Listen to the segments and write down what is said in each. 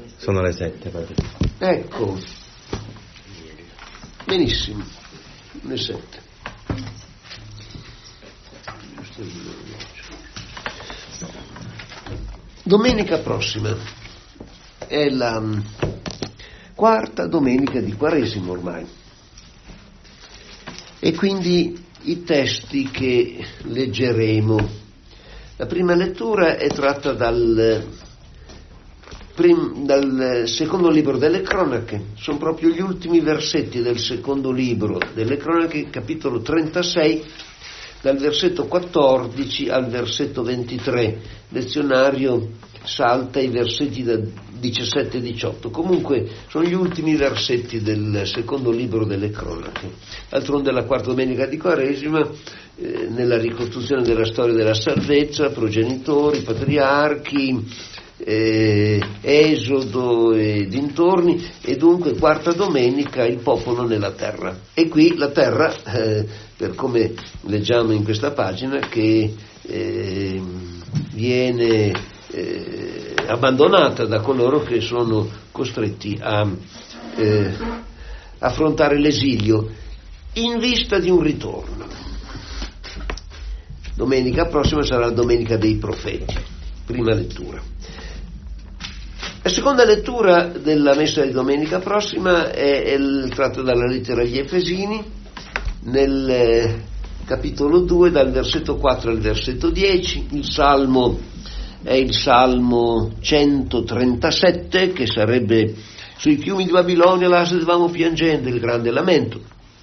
Sono le 7, padre. Ecco, benissimo, le 7. Domenica prossima è la quarta domenica di Quaresima ormai, e quindi i testi che leggeremo. La prima lettura è tratta dal secondo libro delle Cronache, sono proprio gli ultimi versetti del secondo libro delle Cronache, capitolo 36, dal versetto 14 al versetto 23. Lezionario salta i versetti da 17 e 18. Comunque sono gli ultimi versetti del secondo libro delle Cronache. D'altronde la quarta domenica di Quaresima, nella ricostruzione della storia della salvezza, progenitori, patriarchi, Esodo e dintorni, e dunque quarta domenica il popolo nella terra. E qui la terra, per come leggiamo in questa pagina, che viene abbandonata da coloro che sono costretti a affrontare l'esilio in vista di un ritorno. Domenica prossima sarà la domenica dei profeti, prima lettura. La seconda lettura della messa di domenica prossima è tratta dalla lettera agli Efesini, nel capitolo 2, dal versetto 4 al versetto 10. Il salmo è il salmo 137, che sarebbe: sui fiumi di Babilonia là sedevamo piangendo, il grande lamento.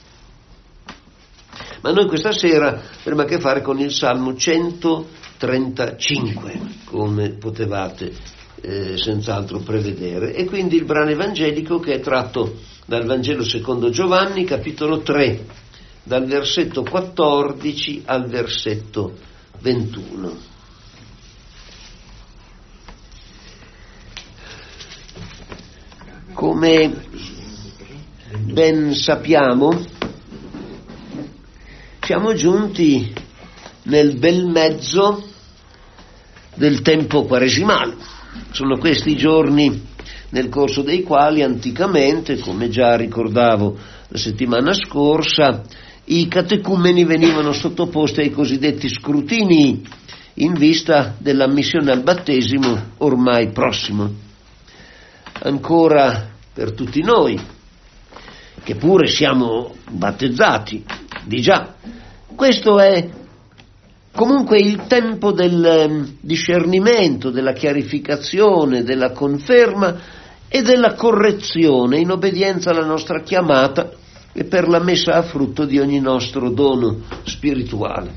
Ma noi questa sera avremo a che fare con il salmo 135, come potevate senz'altro prevedere, e quindi il brano evangelico, che è tratto dal Vangelo secondo Giovanni, capitolo 3, dal versetto 14 al versetto 21. Come ben sappiamo, siamo giunti nel bel mezzo del tempo quaresimale. Sono questi giorni nel corso dei quali anticamente, come già ricordavo la settimana scorsa, i catecumeni venivano sottoposti ai cosiddetti scrutini in vista dell'ammissione al battesimo ormai prossimo. Ancora per tutti noi, che pure siamo battezzati di già, questo è comunque il tempo del discernimento, della chiarificazione, della conferma e della correzione in obbedienza alla nostra chiamata e per la messa a frutto di ogni nostro dono spirituale.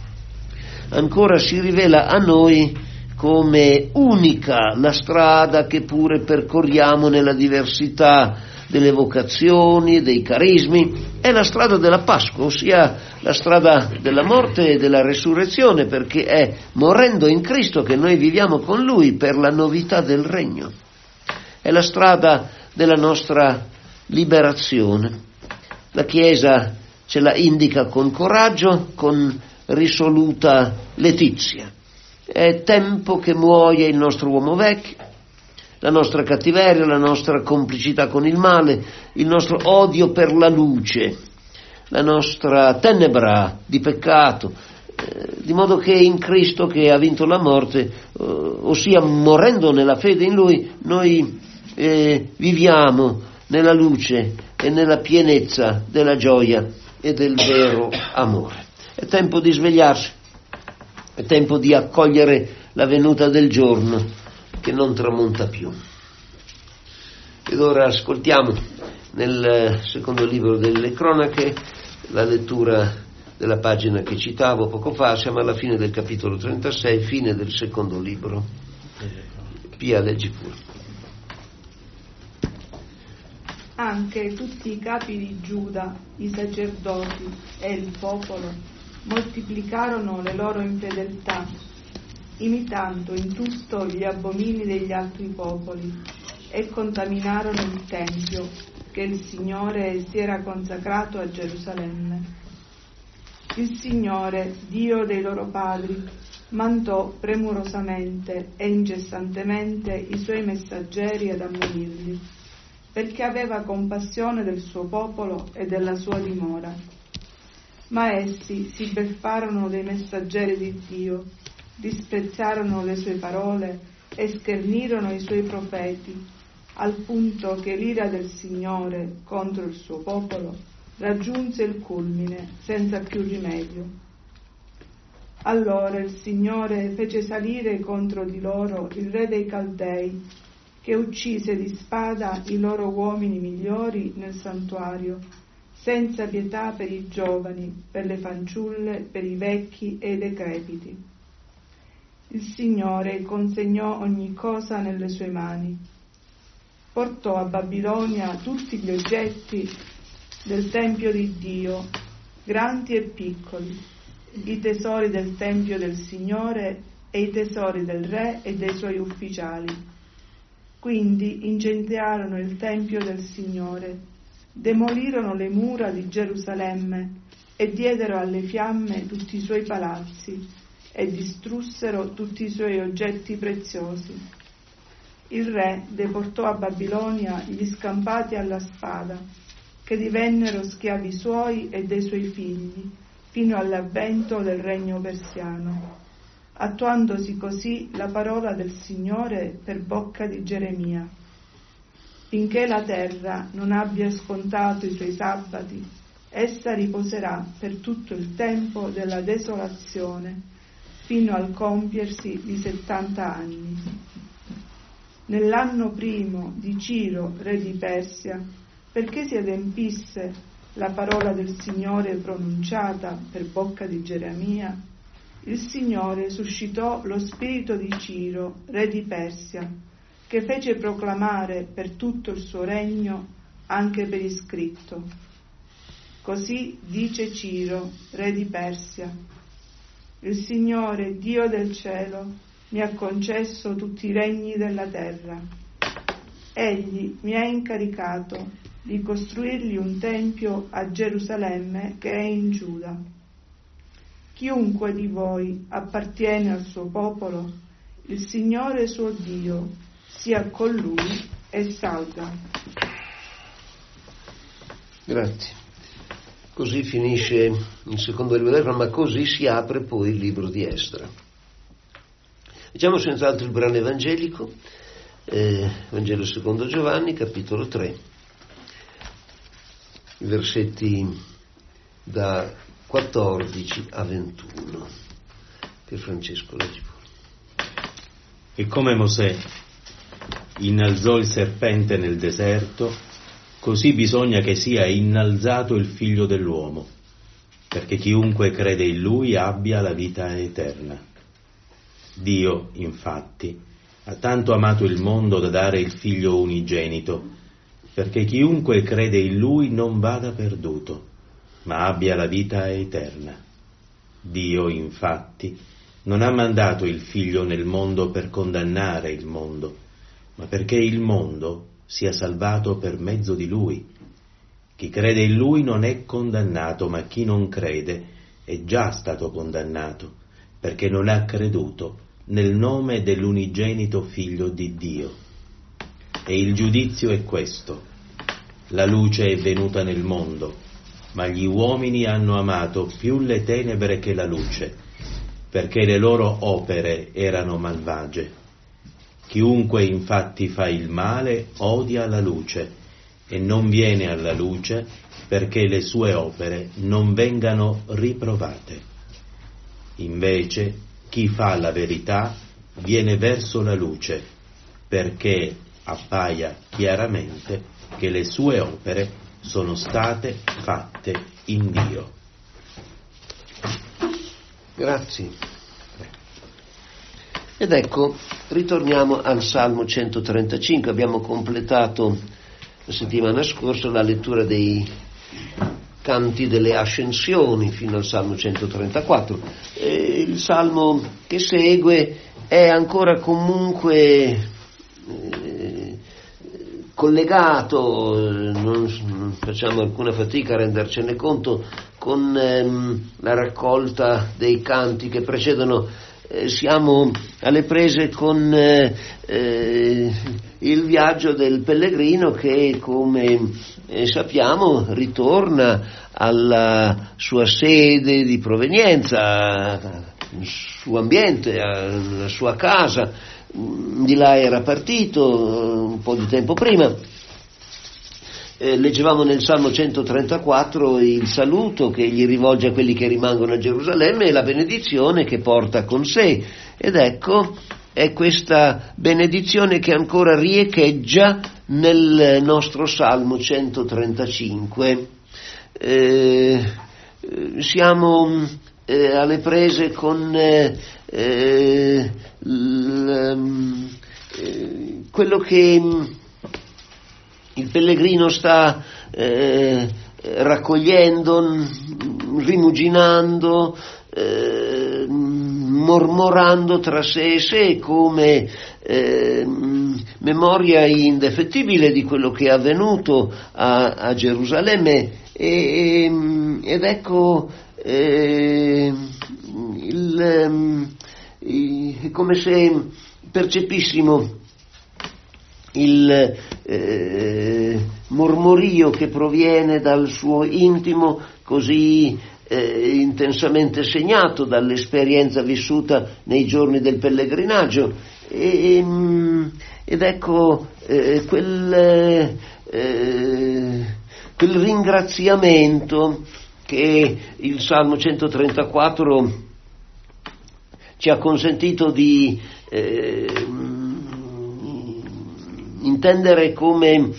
Ancora si rivela a noi come unica la strada che pure percorriamo nella diversità delle vocazioni e dei carismi, è la strada della Pasqua, ossia la strada della morte e della resurrezione, perché è morendo in Cristo che noi viviamo con Lui per la novità del regno. È la strada della nostra liberazione. La Chiesa ce la indica con coraggio, con risoluta letizia. È tempo che muoia il nostro uomo vecchio, la nostra cattiveria, la nostra complicità con il male, il nostro odio per la luce, la nostra tenebra di peccato, di modo che in Cristo, che ha vinto la morte, ossia morendo nella fede in Lui, noi viviamo nella luce e nella pienezza della gioia e del vero amore. È tempo di svegliarsi, è tempo di accogliere la venuta del giorno che non tramonta più. Ed ora ascoltiamo nel secondo libro delle Cronache la lettura della pagina che citavo poco fa. Siamo alla fine del capitolo 36, fine del secondo libro. Pia, leggi pure. Anche tutti i capi di Giuda, i sacerdoti e il popolo moltiplicarono le loro infedeltà, imitando in tutto gli abomini degli altri popoli, e contaminarono il Tempio che il Signore si era consacrato a Gerusalemme. Il Signore, Dio dei loro padri, mandò premurosamente e incessantemente i suoi messaggeri ad ammonirli, perché aveva compassione del suo popolo e della sua dimora. Ma essi si beffarono dei messaggeri di Dio, disprezzarono le sue parole e schernirono i suoi profeti, al punto che l'ira del Signore contro il suo popolo raggiunse il culmine senza più rimedio. Allora il Signore fece salire contro di loro il re dei Caldei, che uccise di spada i loro uomini migliori nel santuario, senza pietà per i giovani, per le fanciulle, per i vecchi e i decrepiti. Il Signore consegnò ogni cosa nelle sue mani. Portò a Babilonia tutti gli oggetti del Tempio di Dio, grandi e piccoli, i tesori del Tempio del Signore e i tesori del Re e dei suoi ufficiali. Quindi incendiarono il Tempio del Signore, demolirono le mura di Gerusalemme e diedero alle fiamme tutti i suoi palazzi e distrussero tutti i suoi oggetti preziosi. Il re deportò a Babilonia gli scampati alla spada, che divennero schiavi suoi e dei suoi figli, fino all'avvento del regno persiano, attuandosi così la parola del Signore per bocca di Geremia. Finché la terra non abbia scontato i suoi sabbati, essa riposerà per tutto il tempo della desolazione, fino al compiersi di 70 anni. Nell'anno primo di Ciro, re di Persia, perché si adempisse la parola del Signore pronunciata per bocca di Geremia, il Signore suscitò lo spirito di Ciro, re di Persia, che fece proclamare per tutto il suo regno anche per iscritto. Così dice Ciro, re di Persia: il Signore, Dio del cielo, mi ha concesso tutti i regni della terra. Egli mi ha incaricato di costruirgli un tempio a Gerusalemme che è in Giuda. Chiunque di voi appartiene al suo popolo, il Signore suo Dio sia con lui e salga. Grazie. Così finisce il secondo libro d'Esdra, ma così si apre poi il libro di Esdra. Leggiamo senz'altro il brano evangelico, Vangelo secondo Giovanni, capitolo 3, i versetti da 14 a 21. Pier Francesco, leggi pure. E come Mosè innalzò il serpente nel deserto, così bisogna che sia innalzato il Figlio dell'uomo, perché chiunque crede in Lui abbia la vita eterna. Dio, infatti, ha tanto amato il mondo da dare il Figlio unigenito, perché chiunque crede in Lui non vada perduto, ma abbia la vita eterna. Dio, infatti, non ha mandato il Figlio nel mondo per condannare il mondo, ma perché il mondo sia salvato per mezzo di Lui. Chi crede in Lui non è condannato, ma chi non crede è già stato condannato, perché non ha creduto nel nome dell'unigenito Figlio di Dio. E il giudizio è questo: la luce è venuta nel mondo, ma gli uomini hanno amato più le tenebre che la luce, perché le loro opere erano malvagie. Chiunque infatti fa il male odia la luce e non viene alla luce, perché le sue opere non vengano riprovate. Invece chi fa la verità viene verso la luce, perché appaia chiaramente che le sue opere sono state fatte in Dio. Grazie. Ed ecco, ritorniamo al Salmo 135. Abbiamo completato la settimana scorsa la lettura dei canti delle ascensioni fino al Salmo 134. Il Salmo che segue è ancora comunque collegato, non facciamo alcuna fatica a rendercene conto, con la raccolta dei canti che precedono siamo alle prese con il viaggio del pellegrino che, come sappiamo, ritorna alla sua sede di provenienza, al suo ambiente, alla sua casa. Di là era partito un po' di tempo prima. Leggevamo nel Salmo 134 il saluto che gli rivolge a quelli che rimangono a Gerusalemme e la benedizione che porta con sé. Ed ecco, è questa benedizione che ancora riecheggia nel nostro Salmo 135. Siamo alle prese con quello che il pellegrino sta raccogliendo, rimuginando, mormorando tra sé e sé come memoria indefettibile di quello che è avvenuto a Gerusalemme ed ecco come se percepissimo il mormorio che proviene dal suo intimo così intensamente segnato dall'esperienza vissuta nei giorni del pellegrinaggio ed ecco quel ringraziamento che il Salmo 134 ci ha consentito di intendere come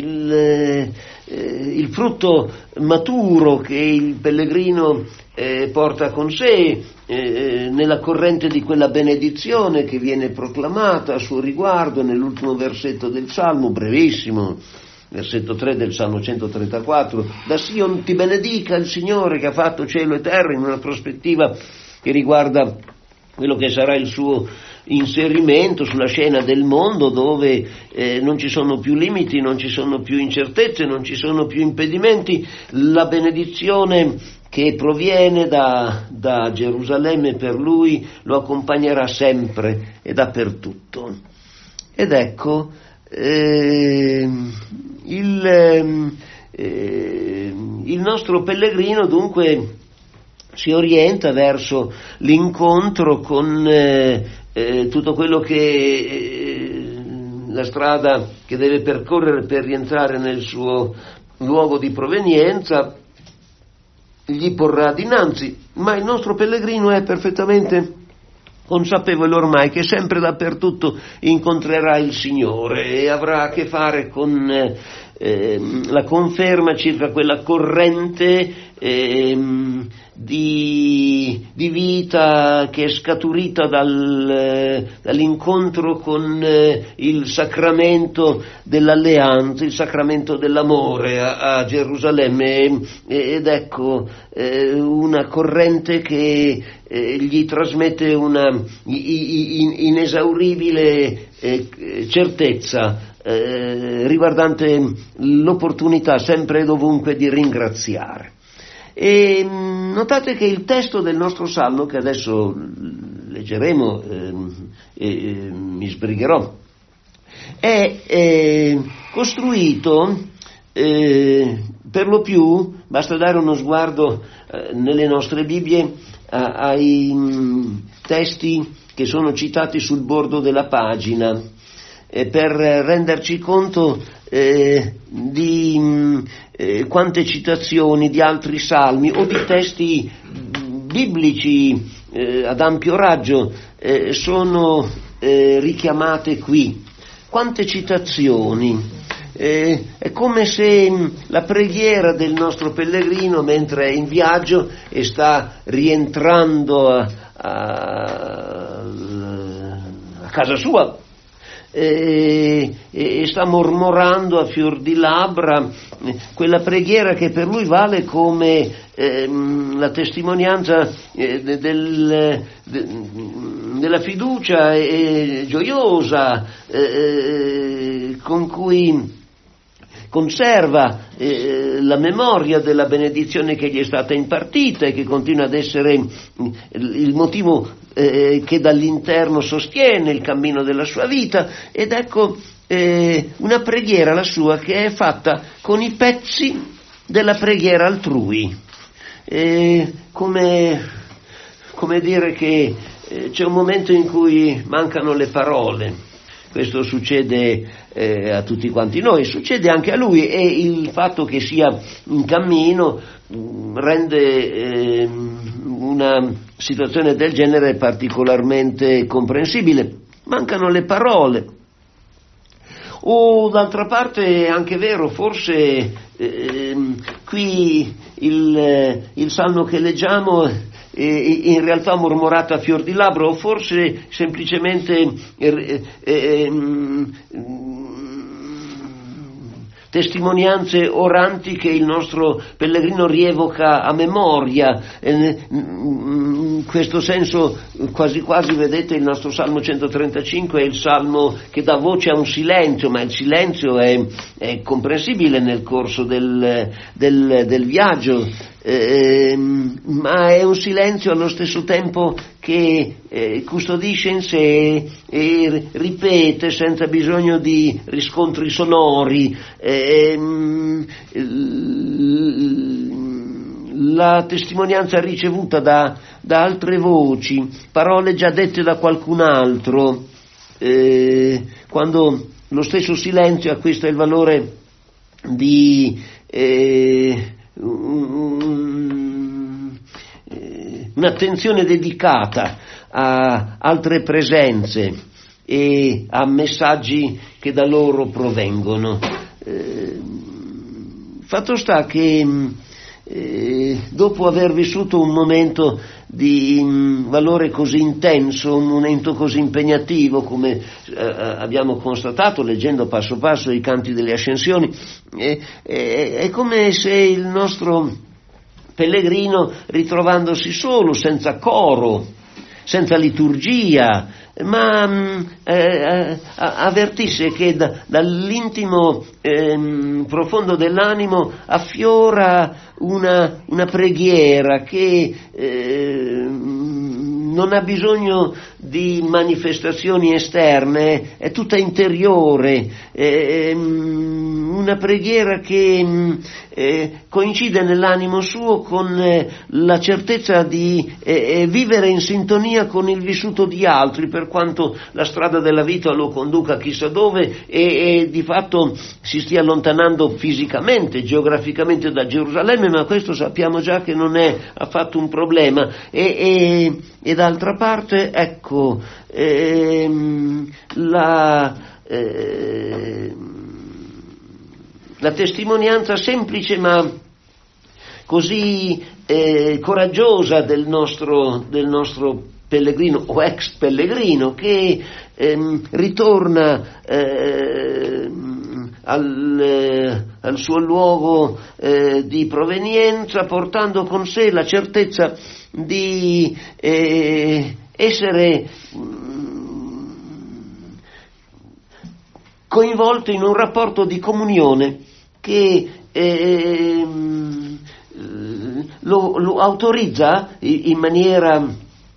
il frutto maturo che il pellegrino porta con sé nella corrente di quella benedizione che viene proclamata a suo riguardo nell'ultimo versetto del Salmo, brevissimo, versetto 3 del Salmo 134. Da Sion ti benedica il Signore che ha fatto cielo e terra, in una prospettiva che riguarda quello che sarà il suo inserimento sulla scena del mondo, dove non ci sono più limiti, non ci sono più incertezze, non ci sono più impedimenti. La benedizione che proviene da Gerusalemme per lui lo accompagnerà sempre e dappertutto. Ed ecco il nostro pellegrino dunque si orienta verso l'incontro con tutto quello che la strada che deve percorrere per rientrare nel suo luogo di provenienza gli porrà dinanzi, ma il nostro pellegrino è perfettamente consapevole ormai che sempre dappertutto incontrerà il Signore e avrà a che fare con la conferma circa quella corrente di vita che è scaturita dall'incontro con il sacramento dell'alleanza, il sacramento dell'amore a Gerusalemme ed ecco una corrente che gli trasmette una inesauribile certezza riguardante l'opportunità sempre e dovunque di ringraziare. E notate che il testo del nostro salmo, che adesso leggeremo e mi sbrigherò, è costruito per lo più, basta dare uno sguardo nelle nostre Bibbie ai testi che sono citati sul bordo della pagina, per renderci conto di quante citazioni di altri salmi o di testi biblici ad ampio raggio sono richiamate qui. Quante citazioni! È come se la preghiera del nostro pellegrino, mentre è in viaggio e sta rientrando a casa sua, e sta mormorando a fior di labbra quella preghiera che per lui vale come la testimonianza della fiducia gioiosa con cui conserva la memoria della benedizione che gli è stata impartita e che continua ad essere il motivo che dall'interno sostiene il cammino della sua vita, ed ecco una preghiera la sua che è fatta con i pezzi della preghiera altrui, come dire che c'è un momento in cui mancano le parole. Questo succede a tutti quanti noi, succede anche a lui, e il fatto che sia in cammino rende una situazione del genere particolarmente comprensibile. Mancano le parole. O d'altra parte è anche vero, forse qui il salmo che leggiamo in realtà mormorato a fior di labbro, o forse semplicemente testimonianze oranti che il nostro pellegrino rievoca a memoria. In questo senso quasi quasi, vedete, il nostro Salmo 135 è il salmo che dà voce a un silenzio, ma il silenzio è comprensibile nel corso del viaggio, ma è un silenzio allo stesso tempo che custodisce in sé e ripete senza bisogno di riscontri sonori la testimonianza ricevuta da altre voci, parole già dette da qualcun altro, quando lo stesso silenzio acquista il valore di un'attenzione dedicata a altre presenze e a messaggi che da loro provengono. Fatto sta che dopo aver vissuto un momento di valore così intenso, un momento così impegnativo, come abbiamo constatato leggendo passo passo i canti delle ascensioni, è come se il nostro pellegrino, ritrovandosi solo, senza coro, senza liturgia, ma avvertisse che dall'intimo profondo dell'animo affiora una preghiera che non ha bisogno di manifestazioni esterne, è tutta interiore, una preghiera che coincide nell'animo suo con la certezza di vivere in sintonia con il vissuto di altri, per quanto la strada della vita lo conduca chissà dove e di fatto si stia allontanando fisicamente, geograficamente da Gerusalemme, ma questo sappiamo già che non è affatto un problema. E d'altra parte, ecco, la testimonianza semplice ma così coraggiosa del nostro pellegrino o ex pellegrino che ritorna al suo luogo di provenienza, portando con sé la certezza di essere coinvolto in un rapporto di comunione che lo autorizza in maniera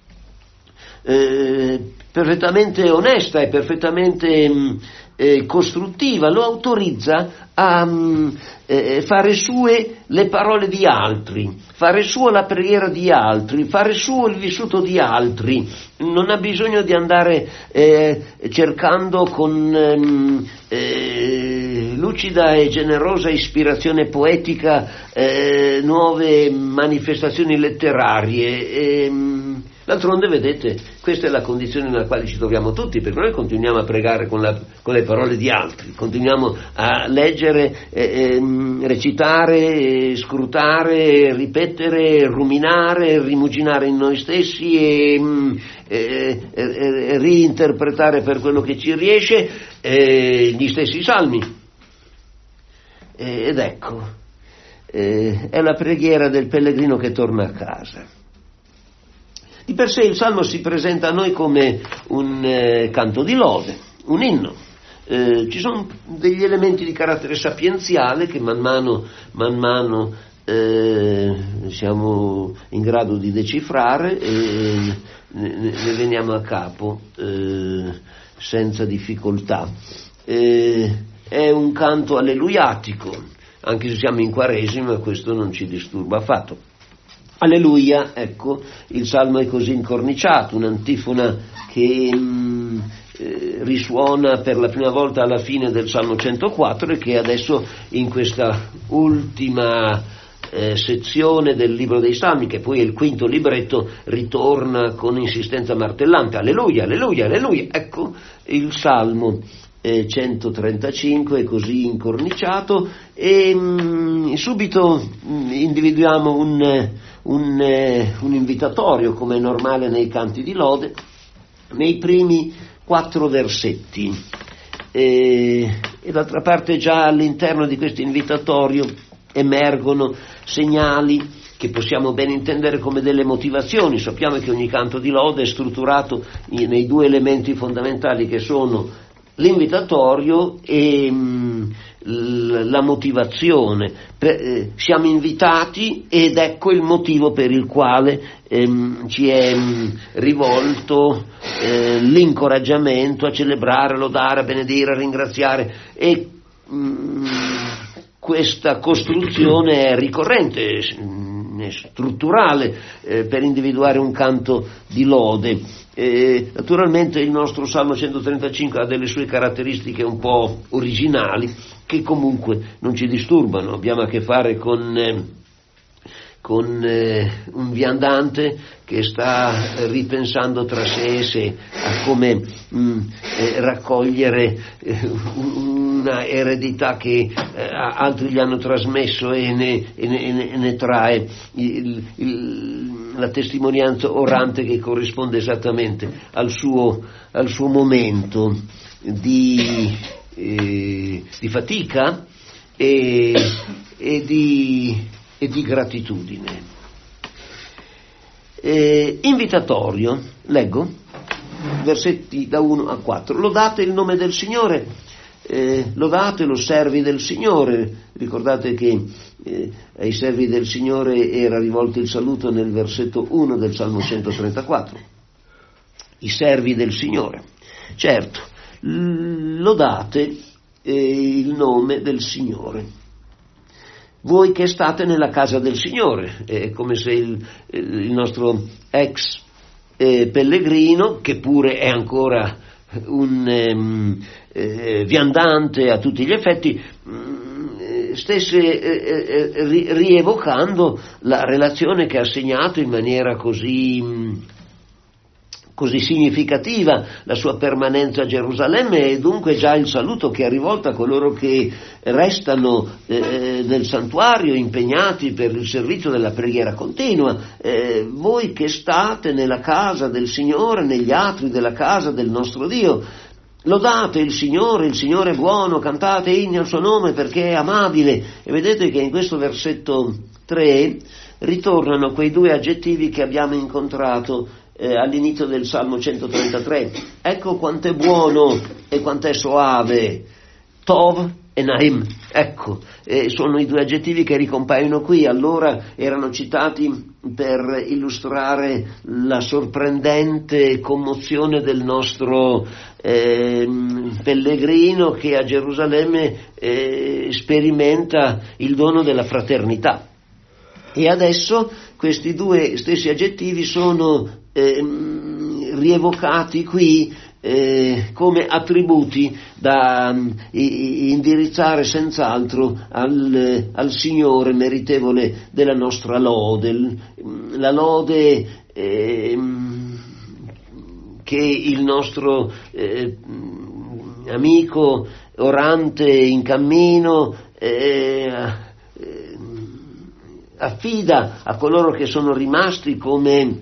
perfettamente onesta e perfettamente costruttiva, lo autorizza a fare sue le parole di altri, fare sua la preghiera di altri, fare suo il vissuto di altri. Non ha bisogno di andare cercando con lucida e generosa ispirazione poetica nuove manifestazioni letterarie. D'altronde, vedete, questa è la condizione nella quale ci troviamo tutti, perché noi continuiamo a pregare con le parole di altri, continuiamo a leggere, recitare, scrutare, ripetere, ruminare, rimuginare in noi stessi e reinterpretare per quello che ci riesce gli stessi salmi. Ed ecco, è la preghiera del pellegrino che torna a casa. Di per sé il Salmo si presenta a noi come un canto di lode, un inno. Ci sono degli elementi di carattere sapienziale che man mano siamo in grado di decifrare e ne veniamo a capo senza difficoltà. È un canto alleluiatico, anche se siamo in Quaresima, questo non ci disturba affatto. Alleluia, ecco, il salmo è così incorniciato, un'antifona che risuona per la prima volta alla fine del Salmo 104 e che adesso in questa ultima sezione del libro dei Salmi, che poi è il quinto libretto, ritorna con insistenza martellante: alleluia, alleluia, alleluia. Ecco il Salmo 135 è così incorniciato e subito individuiamo un invitatorio, come è normale nei canti di lode, nei primi 4 versetti, e d'altra parte già all'interno di questo invitatorio emergono segnali che possiamo ben intendere come delle motivazioni. Sappiamo che ogni canto di lode è strutturato nei 2 elementi fondamentali, che sono l'invitatorio e la motivazione. Siamo invitati ed ecco il motivo per il quale ci è rivolto l'incoraggiamento a celebrare, lodare, a benedire, a ringraziare, e questa costruzione è ricorrente, è strutturale per individuare un canto di lode. Naturalmente il nostro Salmo 135 ha delle sue caratteristiche un po' originali che comunque non ci disturbano. Abbiamo a che fare con un viandante che sta ripensando tra sé e sé a come raccogliere una eredità che altri gli hanno trasmesso e ne trae la testimonianza orante che corrisponde esattamente al suo momento di fatica e di gratitudine. Invitatorio, leggo versetti da 1 a 4. Lodate il nome del Signore, lodatelo, servi del Signore. Ricordate che ai servi del Signore era rivolto il saluto nel versetto 1 del Salmo 134. I servi del Signore, certo, lodate il nome del Signore. Voi che state nella casa del Signore, è come se il nostro ex pellegrino, che pure è ancora un viandante a tutti gli effetti, stesse rievocando la relazione che ha segnato in maniera così significativa la sua permanenza a Gerusalemme, e dunque già il saluto che ha rivolto a coloro che restano nel santuario impegnati per il servizio della preghiera continua. Voi che state nella casa del Signore, negli atri della casa del nostro Dio, lodate il Signore è buono, cantate inni al suo nome perché è amabile. E vedete che in questo versetto 3 ritornano quei 2 aggettivi che abbiamo incontrato all'inizio del Salmo 133. Ecco quanto è buono e quanto è soave, Tov e Naim. Ecco, sono i 2 aggettivi che ricompaiono qui. Allora erano citati per illustrare la sorprendente commozione del nostro pellegrino che a Gerusalemme sperimenta il dono della fraternità. E adesso questi 2 stessi aggettivi sono rievocati qui come attributi da indirizzare senz'altro al Signore, meritevole della nostra lode, la lode che il nostro amico orante in cammino affida a coloro che sono rimasti come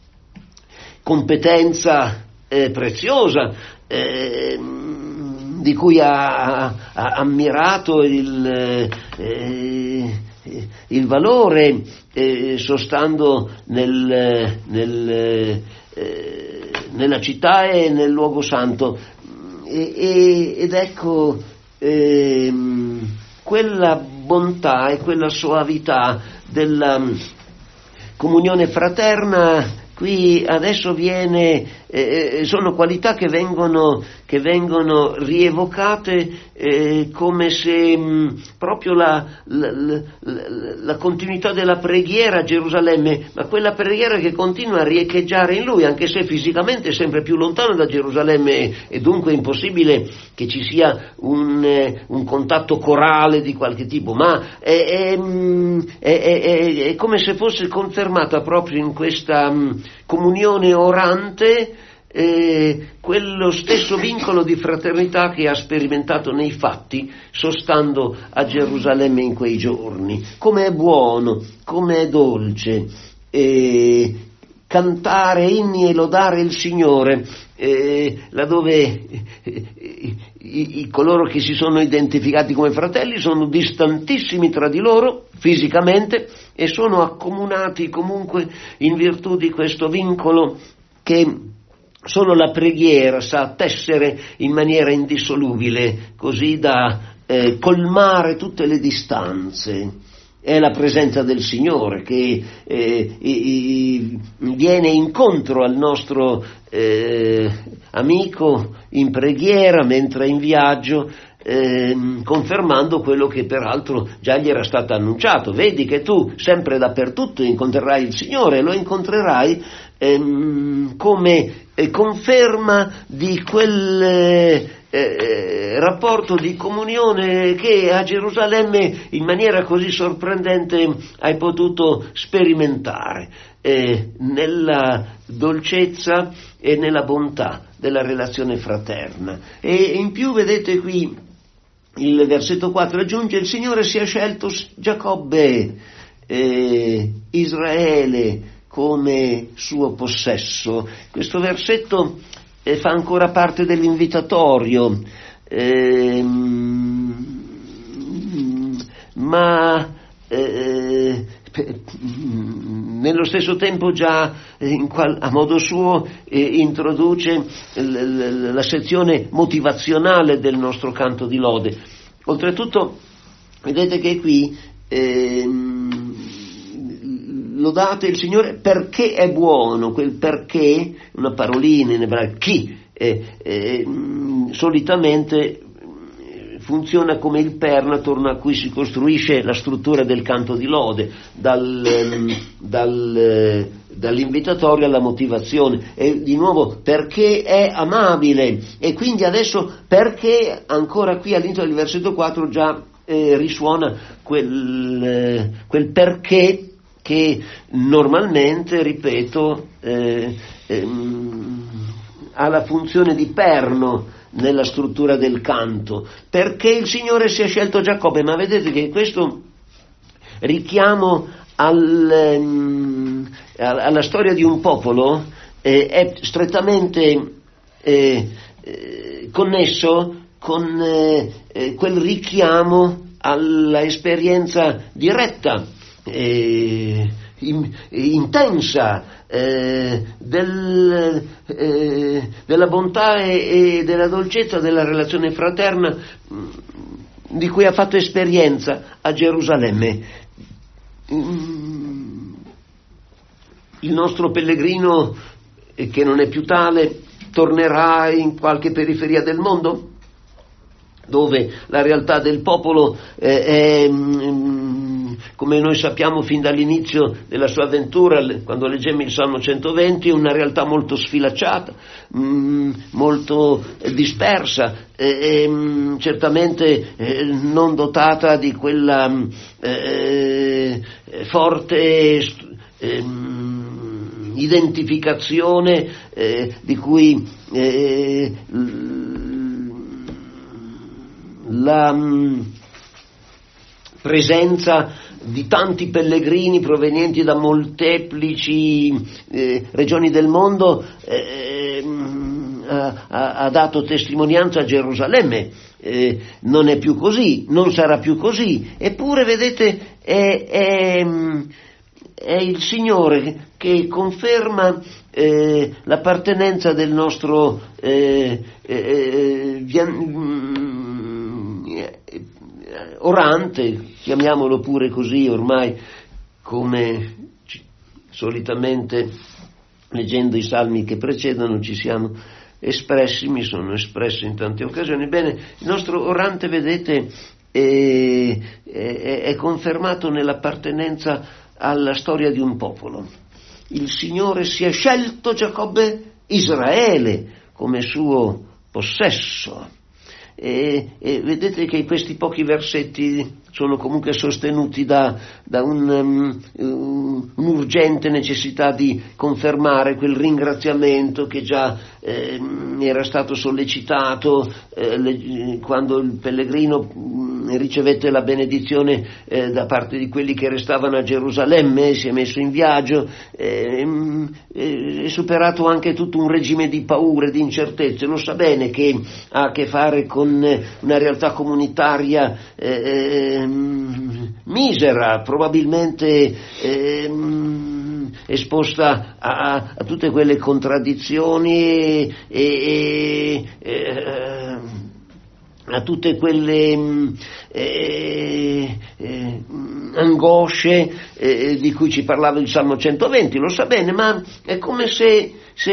competenza preziosa, di cui ha ammirato il valore, sostando nella città e nel luogo santo. Ed ecco quella bontà e quella soavità della comunione fraterna. Qui adesso sono qualità che vengono rievocate come se proprio la continuità della preghiera a Gerusalemme, ma quella preghiera che continua a riecheggiare in lui, anche se fisicamente è sempre più lontano da Gerusalemme e dunque è impossibile che ci sia un contatto corale di qualche tipo, ma è come se fosse confermata proprio in questa comunione orante quello stesso vincolo di fraternità che ha sperimentato nei fatti sostando a Gerusalemme in quei giorni. Come è buono, come è dolce cantare inni e lodare il Signore, laddove coloro che si sono identificati come fratelli sono distantissimi tra di loro fisicamente e sono accomunati comunque in virtù di questo vincolo che solo la preghiera sa tessere in maniera indissolubile, così da colmare tutte le distanze. È la presenza del Signore che viene incontro al nostro amico in preghiera mentre è in viaggio, confermando quello che peraltro già gli era stato annunciato. Vedi che tu sempre dappertutto incontrerai il Signore, lo incontrerai come conferma di quel rapporto di comunione che a Gerusalemme in maniera così sorprendente hai potuto sperimentare, nella dolcezza e nella bontà della relazione fraterna. E in più vedete qui il versetto 4 aggiunge: il Signore si è scelto Giacobbe, Israele come suo possesso. Questo versetto fa ancora parte dell'invitatorio, ma nello stesso tempo già a modo suo introduce la sezione motivazionale del nostro canto di lode. Oltretutto vedete che qui lodate il Signore perché è buono. Quel perché, una parolina in ebraico, chi, solitamente funziona come il perno attorno a cui si costruisce la struttura del canto di lode, dall'invitatorio alla motivazione. E di nuovo perché è amabile, e quindi adesso perché ancora qui all'inizio del versetto 4 già risuona quel perché che normalmente, ripeto, ha la funzione di perno nella struttura del canto. Perché il Signore si è scelto Giacobbe, ma vedete che questo richiamo alla storia di un popolo è strettamente connesso con quel richiamo alla esperienza diretta, intensa della bontà e della dolcezza della relazione fraterna di cui ha fatto esperienza a Gerusalemme. Il nostro pellegrino, che non è più tale, tornerà in qualche periferia del mondo dove la realtà del popolo è, come noi sappiamo fin dall'inizio della sua avventura, quando leggemmo il Salmo 120, una realtà molto sfilacciata, molto dispersa, certamente non dotata di quella forte identificazione di cui la presenza di tanti pellegrini provenienti da molteplici regioni del mondo ha dato testimonianza a Gerusalemme. Non è più così, non sarà più così, eppure vedete è il Signore che conferma l'appartenenza del nostro orante, chiamiamolo pure così ormai, come solitamente leggendo i salmi che precedono ci siamo espressi, mi sono espresso in tante occasioni. Bene, il nostro orante, vedete, è confermato nell'appartenenza alla storia di un popolo. Il Signore si è scelto Giacobbe, Israele, come suo possesso. E vedete che questi pochi versetti sono comunque sostenuti da un'urgente necessità di confermare quel ringraziamento che già era stato sollecitato quando il pellegrino ricevette la benedizione da parte di quelli che restavano a Gerusalemme, si è messo in viaggio, è superato anche tutto un regime di paure, di incertezze. Lo sa bene che ha a che fare con una realtà comunitaria misera, probabilmente esposta a tutte quelle contraddizioni e a tutte quelle angosce di cui ci parlava il Salmo 120, lo sa bene, ma è come se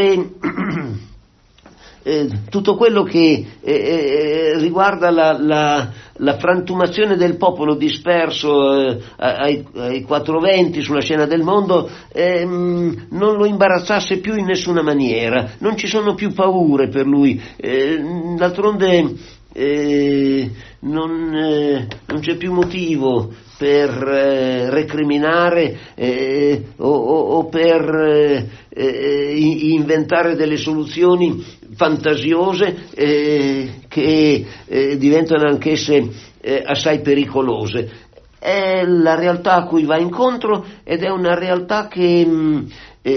tutto quello che riguarda la frantumazione del popolo disperso ai quattro venti sulla scena del mondo non lo imbarazzasse più in nessuna maniera, non ci sono più paure per lui, d'altronde non c'è più motivo per recriminare o per inventare delle soluzioni fantasiose che diventano anch'esse assai pericolose. È la realtà a cui va incontro ed è una realtà che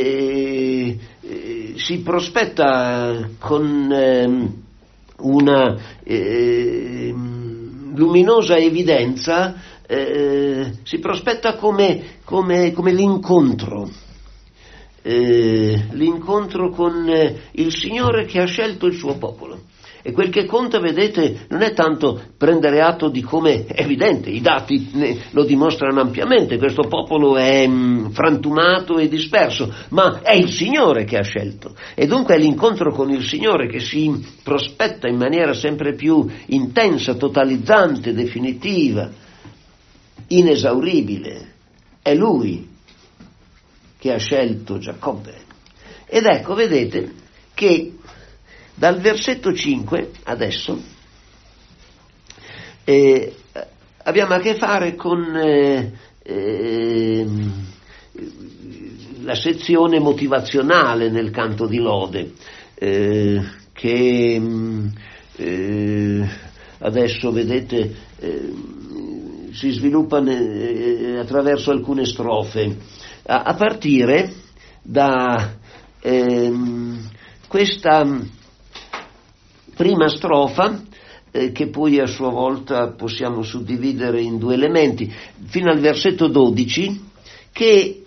si prospetta con una luminosa evidenza, si prospetta come l'incontro con il Signore che ha scelto il suo popolo. E quel che conta, vedete, non è tanto prendere atto di come, è evidente, i dati lo dimostrano ampiamente, questo popolo è frantumato e disperso, ma è il Signore che ha scelto. E dunque è l'incontro con il Signore che si prospetta in maniera sempre più intensa, totalizzante, definitiva, inesauribile. È Lui che ha scelto Giacobbe. Ed ecco, vedete, che dal versetto 5 adesso abbiamo a che fare con la sezione motivazionale nel canto di lode, che adesso, vedete, si sviluppa attraverso alcune strofe, a partire da questa prima strofa, che poi a sua volta possiamo suddividere in due elementi, fino al versetto 12, che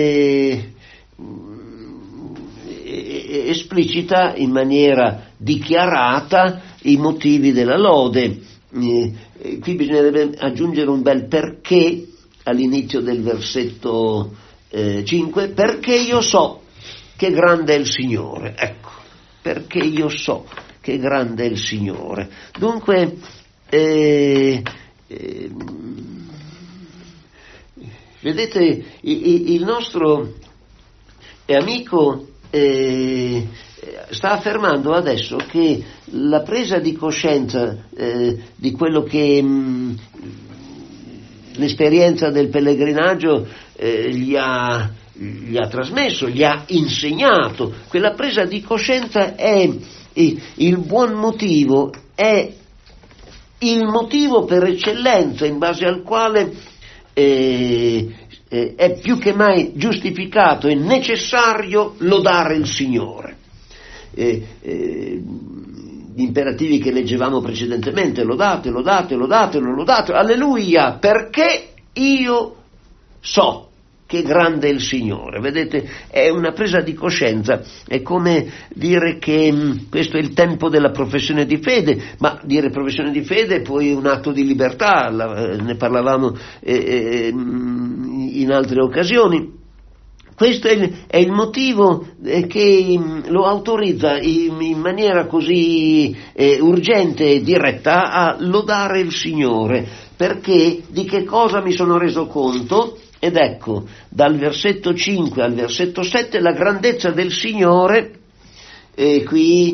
esplicita in maniera dichiarata i motivi della lode. Qui bisognerebbe aggiungere un bel perché all'inizio del versetto 5, perché io so che grande è il Signore. Ecco, perché io so che grande è il Signore. Dunque, vedete, il nostro amico sta affermando adesso che la presa di coscienza di quello che l'esperienza del pellegrinaggio gli ha trasmesso, gli ha insegnato, quella presa di coscienza è il buon motivo, è il motivo per eccellenza in base al quale è più che mai giustificato e necessario lodare il Signore. Gli imperativi che leggevamo precedentemente: lodate, lodatelo, lodatelo, alleluia, perché io so che grande è il Signore. Vedete, è una presa di coscienza, è come dire che questo è il tempo della professione di fede, ma dire professione di fede è poi un atto di libertà, ne parlavamo in altre occasioni. Questo è il motivo che lo autorizza in maniera così urgente e diretta a lodare il Signore, perché di che cosa mi sono reso conto? Ed ecco, dal versetto 5 al versetto 7 la grandezza del Signore, qui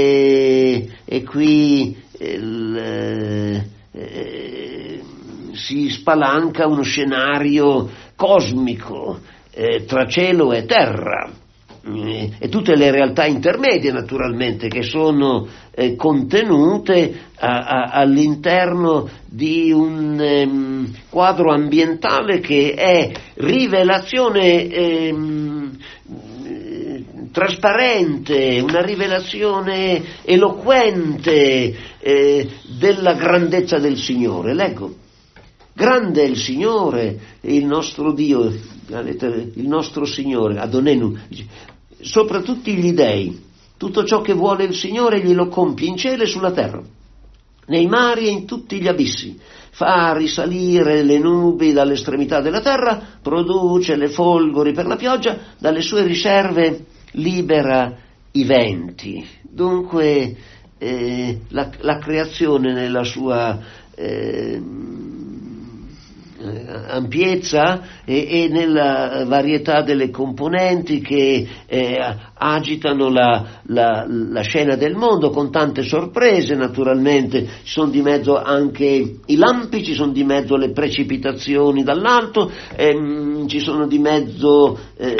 si spalanca uno scenario cosmico tra cielo e terra, e tutte le realtà intermedie naturalmente che sono contenute all'interno di un quadro ambientale che è rivelazione trasparente, una rivelazione eloquente della grandezza del Signore. Leggo: grande è il Signore, il nostro Dio, il nostro Signore, Adonenu, sopra tutti gli dei. Tutto ciò che vuole il Signore glielo compie in cielo e sulla terra, nei mari e in tutti gli abissi. Fa risalire le nubi dall'estremità della terra, produce le folgori per la pioggia, dalle sue riserve libera i venti. Dunque la creazione nella sua ampiezza e nella varietà delle componenti che agitano la scena del mondo, con tante sorprese naturalmente. Ci sono di mezzo anche i lampi, ci sono di mezzo le precipitazioni dall'alto, ci sono di mezzo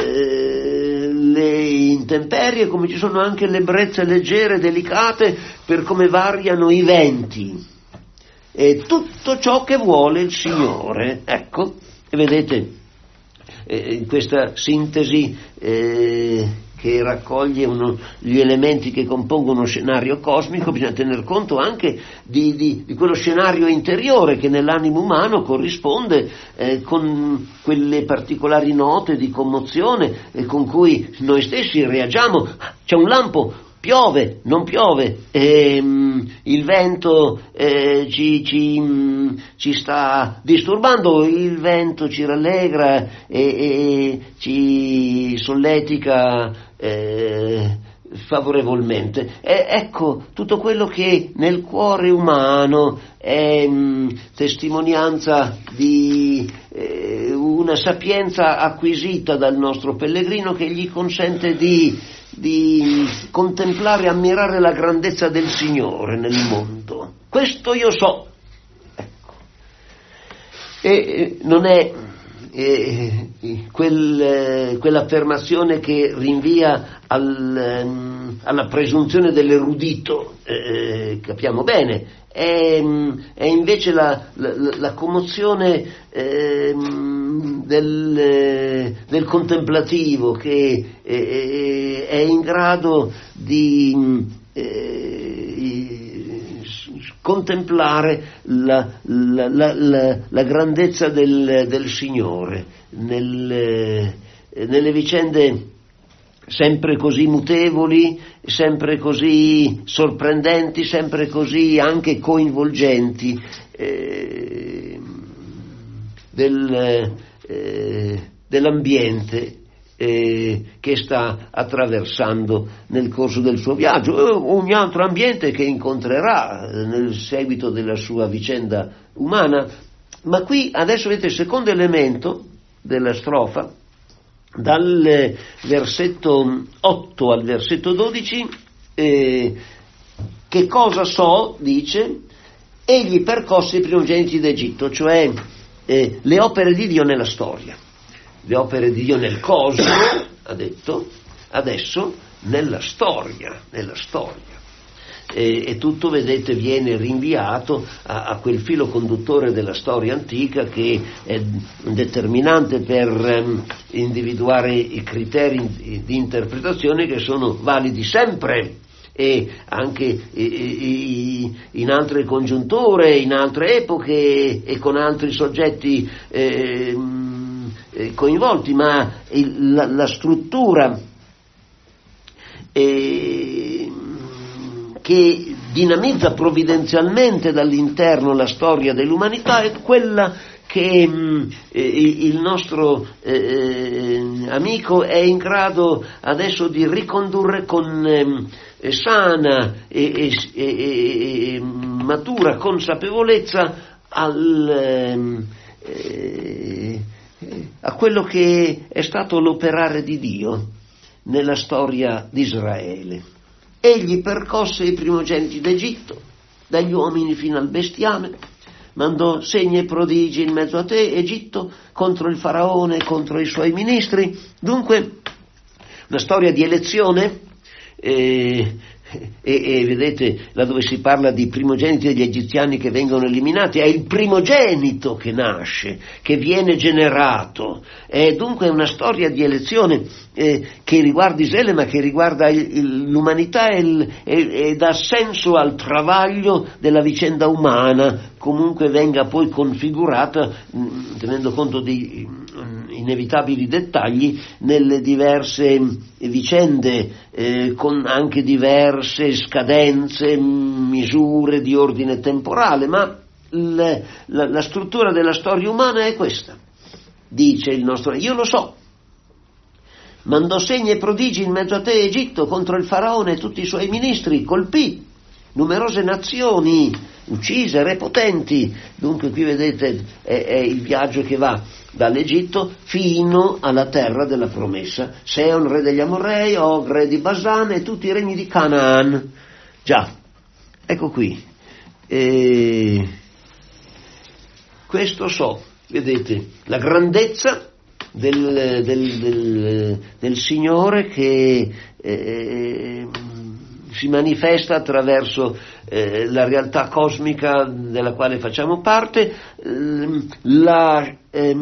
le intemperie, come ci sono anche le brezze leggere, delicate, per come variano i venti. E tutto ciò che vuole il Signore. Ecco, e vedete, in questa sintesi che raccoglie gli elementi che compongono uno scenario cosmico, bisogna tener conto anche di quello scenario interiore che nell'animo umano corrisponde con quelle particolari note di commozione con cui noi stessi reagiamo. C'è un lampo, piove, non piove, il vento ci sta disturbando, il vento ci rallegra e ci solletica favorevolmente. Ecco, tutto quello che nel cuore umano è testimonianza di una sapienza acquisita dal nostro pellegrino, che gli consente di contemplare e ammirare la grandezza del Signore nel mondo. Questo io so. Ecco. E non è quell'affermazione che rinvia alla presunzione dell'erudito, capiamo bene, è invece la commozione del contemplativo, che è in grado di contemplare la grandezza del Signore nelle vicende sempre così mutevoli, sempre così sorprendenti, sempre così anche coinvolgenti dell'ambiente che sta attraversando nel corso del suo viaggio, o ogni altro ambiente che incontrerà nel seguito della sua vicenda umana. Ma qui adesso vedete il secondo elemento della strofa, dal versetto 8 al versetto 12, che cosa so, dice, egli percosse i primogeniti d'Egitto, cioè le opere di Dio nella storia, le opere di Dio nel cosmo, ha detto, adesso nella storia. E tutto, vedete, viene rinviato a quel filo conduttore della storia antica che è determinante per individuare i criteri di interpretazione che sono validi sempre e anche in altre congiunture, in altre epoche e con altri soggetti coinvolti, ma la struttura che dinamizza provvidenzialmente dall'interno la storia dell'umanità è quella che il nostro amico è in grado adesso di ricondurre con sana e matura consapevolezza a quello che è stato l'operare di Dio nella storia di Israele. Egli percosse i primogeniti d'Egitto, dagli uomini fino al bestiame, mandò segni e prodigi in mezzo a te, Egitto, contro il faraone e contro i suoi ministri. Dunque, una storia di elezione, e vedete, là dove si parla di primogeniti degli egiziani che vengono eliminati, è il primogenito che nasce, che viene generato. È dunque una storia di elezione che riguarda Israele, ma che riguarda l'umanità e dà senso al travaglio della vicenda umana, comunque venga poi configurata, tenendo conto di inevitabili dettagli, nelle diverse vicende, con anche diverse scadenze, misure di ordine temporale, ma la struttura della storia umana è questa, dice il nostro. Io lo so, mandò segni e prodigi in mezzo a te, Egitto, contro il faraone e tutti i suoi ministri, colpì numerose nazioni, uccise, re potenti. Dunque qui vedete è il viaggio che va dall'Egitto fino alla terra della promessa. Seon, re degli Amorrei, Og, re di Basan, e tutti i regni di Canaan. Già, ecco qui. Questo so, vedete, la grandezza del Signore che si manifesta attraverso la realtà cosmica della quale facciamo parte, la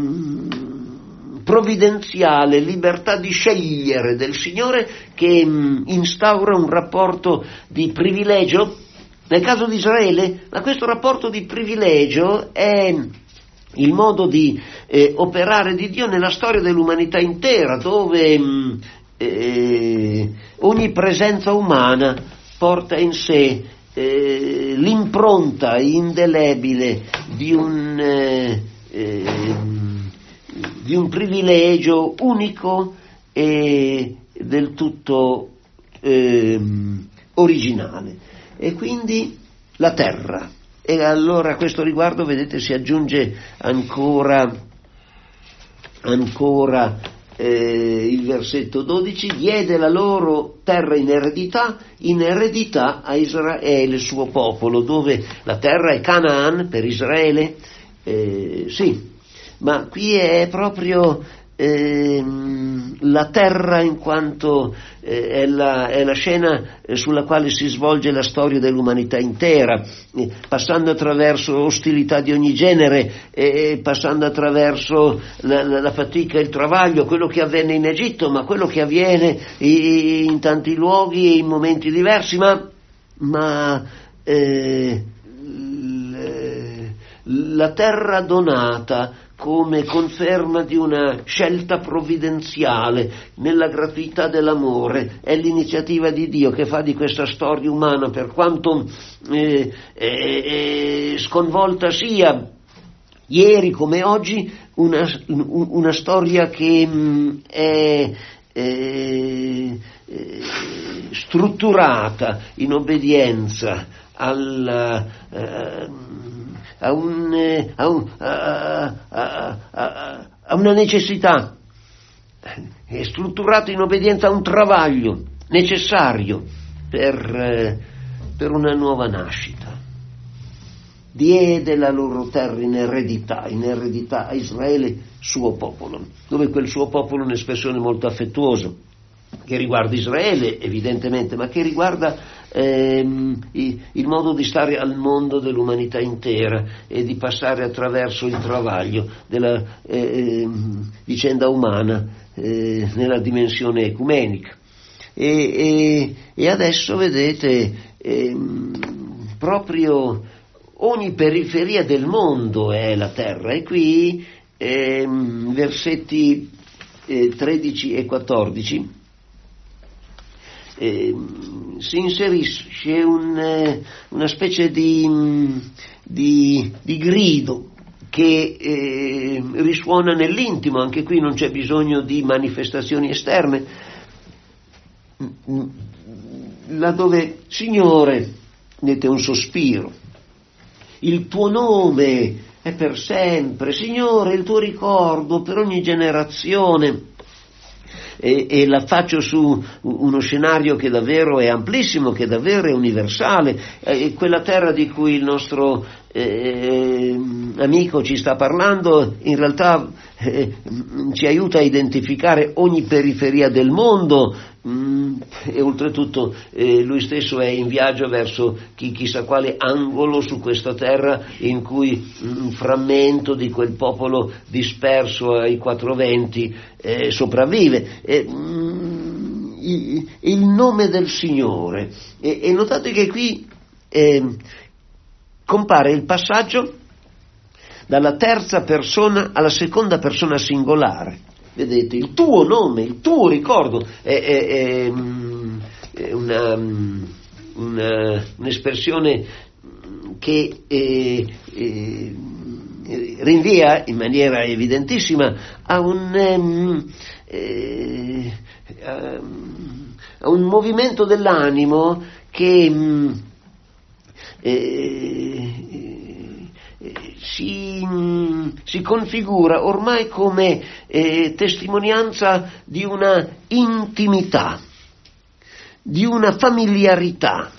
provvidenziale libertà di scegliere del Signore che instaura un rapporto di privilegio nel caso di Israele, ma questo rapporto di privilegio è il modo di operare di Dio nella storia dell'umanità intera, dove ogni presenza umana porta in sé l'impronta indelebile di un privilegio unico e del tutto originale. E quindi la terra. E allora a questo riguardo, vedete, si aggiunge ancora il versetto 12: diede la loro terra in eredità a Israele, suo popolo, dove la terra è Canaan per Israele, sì, ma qui è proprio la terra in quanto è la scena sulla quale si svolge la storia dell'umanità intera, passando attraverso ostilità di ogni genere, passando attraverso la fatica e il travaglio, quello che avvenne in Egitto, ma quello che avviene in tanti luoghi e in momenti diversi, ma la terra donata come conferma di una scelta provvidenziale nella gratuità dell'amore. È l'iniziativa di Dio che fa di questa storia umana, per quanto sconvolta sia ieri come oggi, una storia che è strutturata in obbedienza a una necessità, è strutturato in obbedienza a un travaglio necessario per una nuova nascita. Diede la loro terra in eredità a Israele, suo popolo, dove quel suo popolo è un'espressione molto affettuosa che riguarda Israele evidentemente, ma che riguarda il modo di stare al mondo dell'umanità intera e di passare attraverso il travaglio della vicenda umana nella dimensione ecumenica. E adesso vedete proprio ogni periferia del mondo è la terra, e qui versetti 13 e 14, si inserisce una specie di grido che risuona nell'intimo. Anche qui non c'è bisogno di manifestazioni esterne, laddove: Signore, vedete un sospiro, il tuo nome è per sempre, Signore, il tuo ricordo per ogni generazione. E la faccio su uno scenario che davvero è amplissimo, che davvero è universale. Quella terra di cui il nostro amico ci sta parlando in realtà ci aiuta a identificare ogni periferia del mondo, e oltretutto lui stesso è in viaggio verso chissà quale angolo su questa terra in cui un frammento di quel popolo disperso ai quattro venti sopravvive. Il nome del Signore, e notate che qui compare il passaggio dalla terza persona alla seconda persona singolare. Vedete, il tuo nome, il tuo ricordo è un'espressione che rinvia in maniera evidentissima a un movimento dell'animo che si configura ormai come testimonianza di una intimità, di una familiarità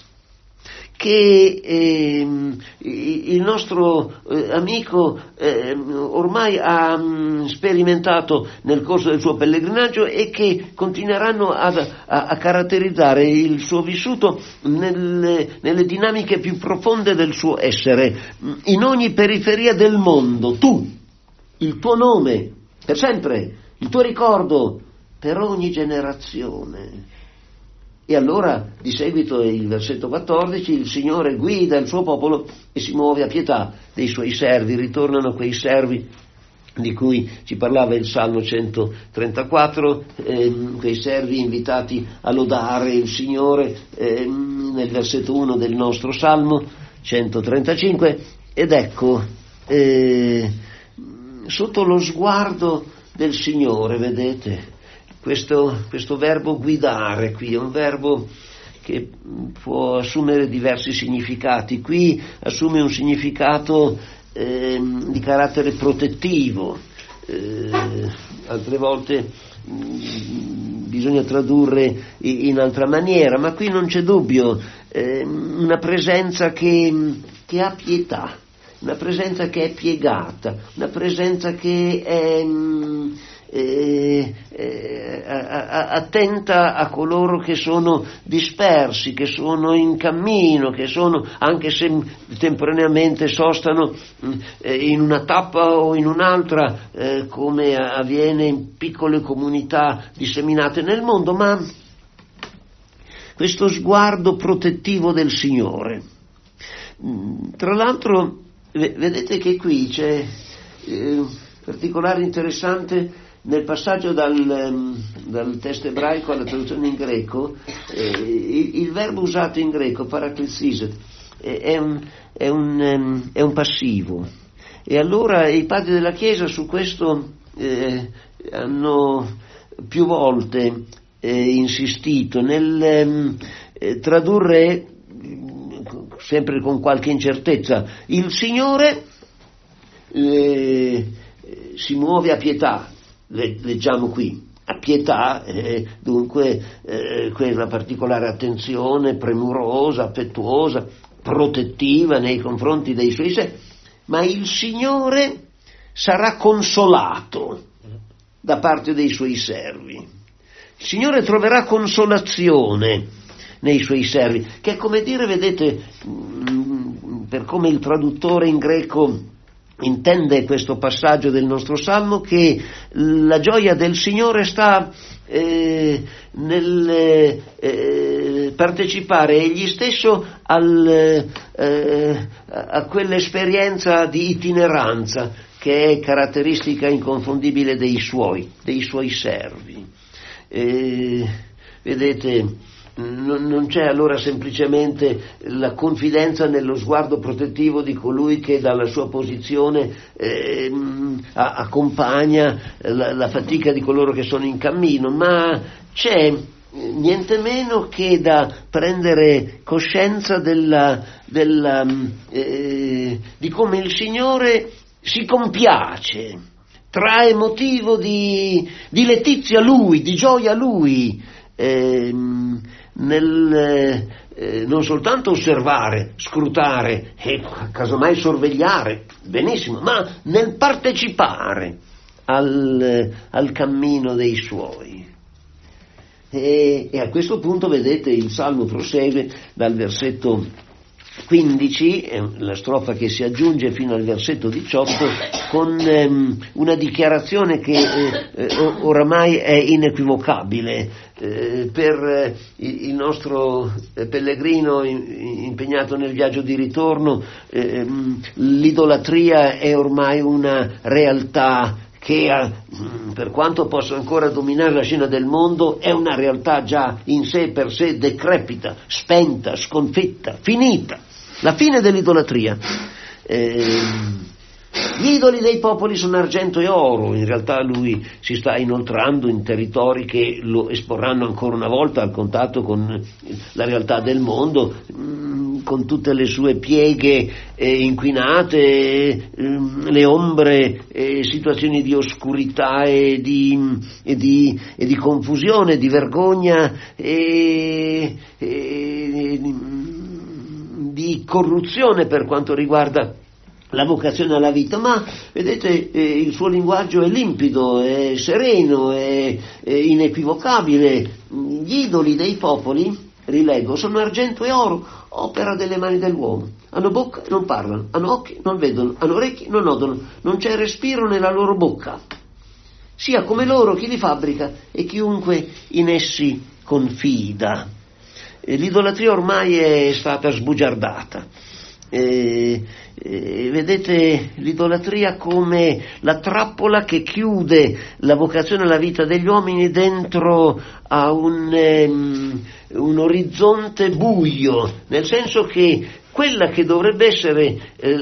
che il nostro amico ormai ha sperimentato nel corso del suo pellegrinaggio, e che continueranno a caratterizzare il suo vissuto nelle dinamiche più profonde del suo essere. In ogni periferia del mondo, tu, il tuo nome, per sempre, il tuo ricordo, per ogni generazione. E allora, di seguito, il versetto 14, il Signore guida il suo popolo e si muove a pietà dei suoi servi. Ritornano quei servi di cui ci parlava il Salmo 134, quei servi invitati a lodare il Signore nel versetto 1 del nostro Salmo 135. Ed ecco, sotto lo sguardo del Signore, vedete, questo verbo guidare qui è un verbo che può assumere diversi significati. Qui assume un significato di carattere protettivo, altre volte bisogna tradurre in altra maniera, ma qui non c'è dubbio, una presenza che ha pietà, una presenza che è piegata, una presenza che è attenta a coloro che sono dispersi, che sono in cammino, che sono, anche se temporaneamente sostano in una tappa o in un'altra, come avviene in piccole comunità disseminate nel mondo, ma questo sguardo protettivo del Signore. Tra l'altro, vedete che qui c'è un particolare interessante. Nel passaggio dal testo ebraico alla traduzione in greco, il verbo usato in greco, paraklesis, è un passivo. E allora i padri della Chiesa su questo hanno più volte insistito nel tradurre, sempre con qualche incertezza, il Signore si muove a pietà. Leggiamo qui, a pietà, dunque quella particolare attenzione premurosa, affettuosa, protettiva nei confronti dei suoi servi, ma il Signore sarà consolato da parte dei suoi servi. Il Signore troverà consolazione nei suoi servi, che è come dire, vedete, per come il traduttore in greco intende questo passaggio del nostro Salmo, che la gioia del Signore sta nel partecipare egli stesso a quell'esperienza di itineranza che è caratteristica inconfondibile dei suoi servi. Vedete, non c'è allora semplicemente la confidenza nello sguardo protettivo di colui che dalla sua posizione accompagna la fatica di coloro che sono in cammino, ma c'è niente meno che da prendere coscienza di come il Signore si compiace, trae motivo di letizia Lui, di gioia Lui, non soltanto osservare, scrutare e casomai sorvegliare, benissimo, ma nel partecipare al cammino dei Suoi. E a questo punto, vedete, il Salmo prosegue dal versetto 15, è la strofa che si aggiunge fino al versetto 18, con una dichiarazione che oramai è inequivocabile per il nostro pellegrino impegnato nel viaggio di ritorno. L'idolatria è ormai una realtà che, per quanto possa ancora dominare la scena del mondo, è una realtà già in sé per sé decrepita, spenta, sconfitta, finita. La fine dell'idolatria. Gli idoli dei popoli sono argento e oro. In realtà lui si sta inoltrando in territori che lo esporranno ancora una volta al contatto con la realtà del mondo, con tutte le sue pieghe inquinate, le ombre, situazioni di oscurità e di confusione, di vergogna e di corruzione per quanto riguarda la vocazione alla vita, ma vedete, il suo linguaggio è limpido, è sereno, è inequivocabile. Gli idoli dei popoli, rileggo, sono argento e oro, opera delle mani dell'uomo. Hanno bocca e non parlano, hanno occhi, non vedono, hanno orecchi, non odono, non c'è respiro nella loro bocca. Sia come loro chi li fabbrica e chiunque in essi confida. L'idolatria ormai è stata sbugiardata. Vedete l'idolatria come la trappola che chiude la vocazione alla vita degli uomini dentro a un orizzonte buio, nel senso che quella che dovrebbe essere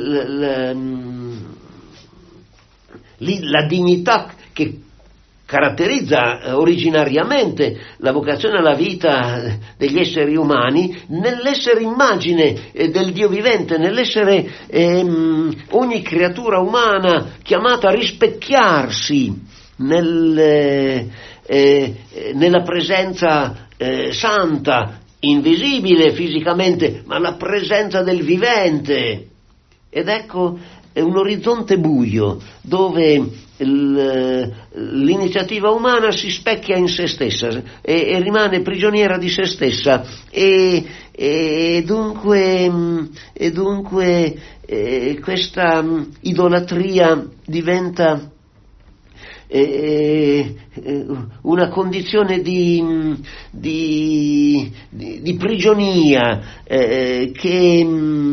la dignità che caratterizza originariamente la vocazione alla vita degli esseri umani, nell'essere immagine del Dio vivente, nell'essere ogni creatura umana chiamata a rispecchiarsi nella presenza santa, invisibile fisicamente, ma la presenza del vivente. Ed ecco, è un orizzonte buio dove l'iniziativa umana si specchia in se stessa e rimane prigioniera di se stessa e dunque questa idolatria diventa una condizione di prigionia che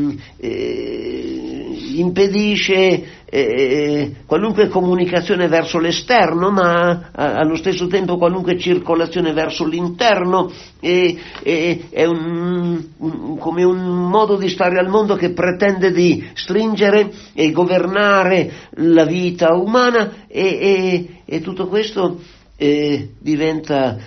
impedisce qualunque comunicazione verso l'esterno, ma allo stesso tempo qualunque circolazione verso l'interno, è come un modo di stare al mondo che pretende di stringere e governare la vita umana e tutto questo diventa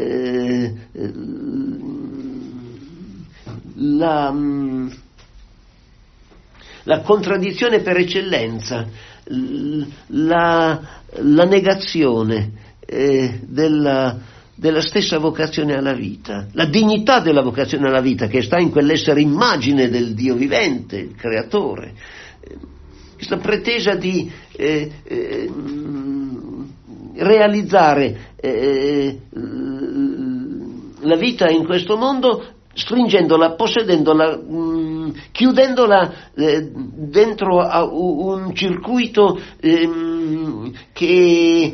la contraddizione per eccellenza, la negazione della stessa vocazione alla vita, la dignità della vocazione alla vita che sta in quell'essere immagine del Dio vivente, il creatore. Questa pretesa di realizzare la vita in questo mondo, stringendola, possedendola, chiudendola dentro a un circuito che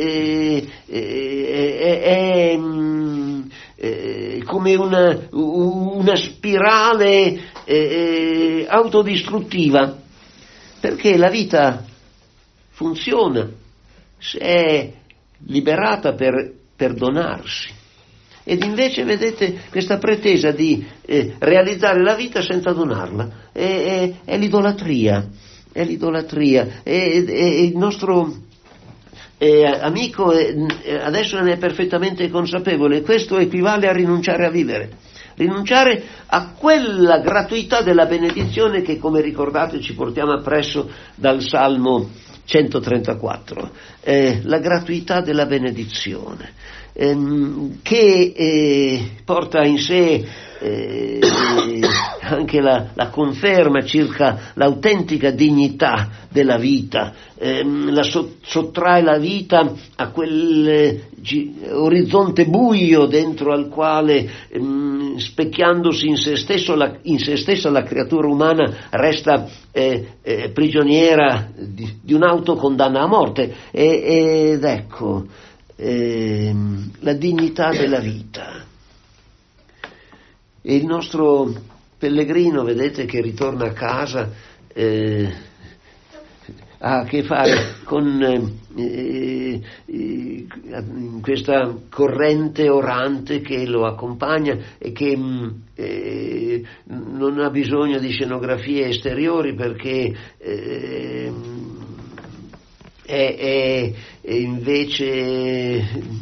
è come una spirale autodistruttiva, perché la vita funziona se è liberata per perdonarsi. Ed invece, vedete, questa pretesa di realizzare la vita senza donarla è l'idolatria, e il nostro amico adesso ne è perfettamente consapevole. Questo equivale a rinunciare a vivere, rinunciare a quella gratuità della benedizione che, come ricordate, ci portiamo appresso dal Salmo 134, la gratuità della benedizione, che porta in sé anche la conferma circa l'autentica dignità della vita, sottrae la vita a quel orizzonte buio dentro al quale, specchiandosi in se stessa la creatura umana resta prigioniera di un'autocondanna a morte, ed ecco la dignità della vita. E il nostro pellegrino, vedete, che ritorna a casa, ha a che fare con questa corrente orante che lo accompagna e che non ha bisogno di scenografie esteriori, perché è invece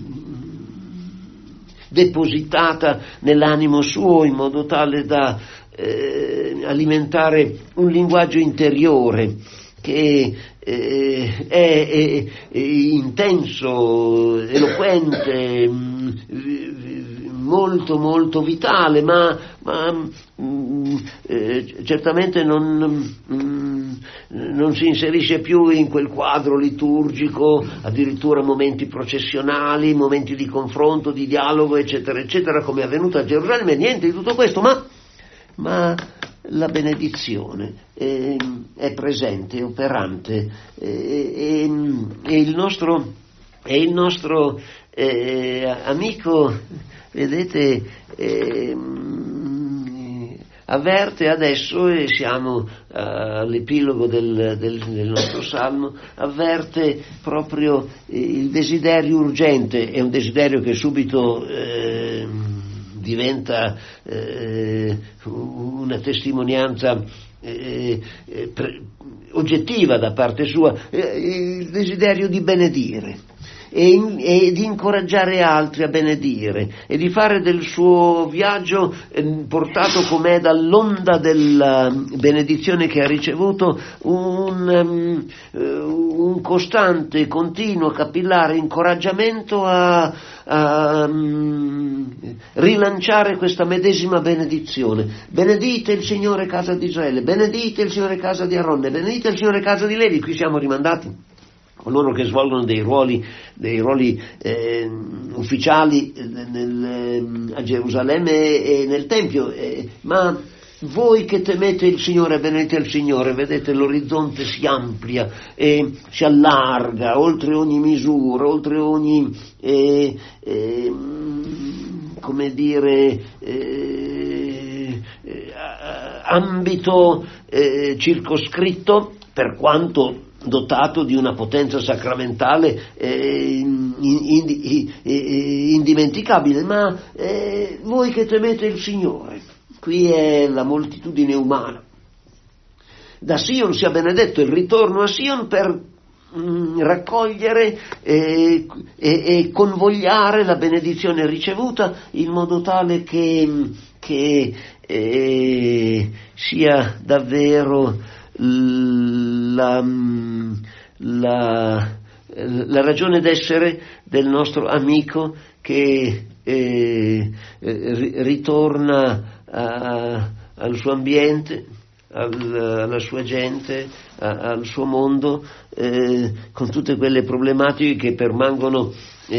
depositata nell'animo suo in modo tale da alimentare un linguaggio interiore che è intenso, eloquente, molto molto vitale, ma certamente non si inserisce più in quel quadro liturgico, addirittura momenti processionali, momenti di confronto, di dialogo, eccetera eccetera, come è avvenuto a Gerusalemme. Niente di tutto questo, ma la benedizione è presente, è operante, e il nostro amico, vedete, avverte adesso, e siamo all'epilogo del nostro salmo, avverte proprio il desiderio urgente. È un desiderio che subito diventa una testimonianza oggettiva da parte sua, il desiderio di benedire e di incoraggiare altri a benedire, e di fare del suo viaggio, portato com'è dall'onda della benedizione che ha ricevuto, un costante, continuo, capillare incoraggiamento a rilanciare questa medesima benedizione. Benedite il Signore, casa di Israele, benedite il Signore, casa di Aronne, benedite il Signore, casa di Levi. Qui siamo rimandati coloro che svolgono dei ruoli ufficiali a Gerusalemme e nel Tempio, ma voi che temete il Signore, benedite il Signore. Vedete, l'orizzonte si amplia e si allarga oltre ogni misura, oltre ogni come dire ambito circoscritto, per quanto dotato di una potenza sacramentale indimenticabile. Ma voi che temete il Signore, qui è la moltitudine umana. Da Sion sia benedetto, il ritorno a Sion per raccogliere e convogliare la benedizione ricevuta, in modo tale che sia davvero la ragione d'essere del nostro amico, che ritorna al suo ambiente, alla sua gente, al suo mondo, con tutte quelle problematiche che permangono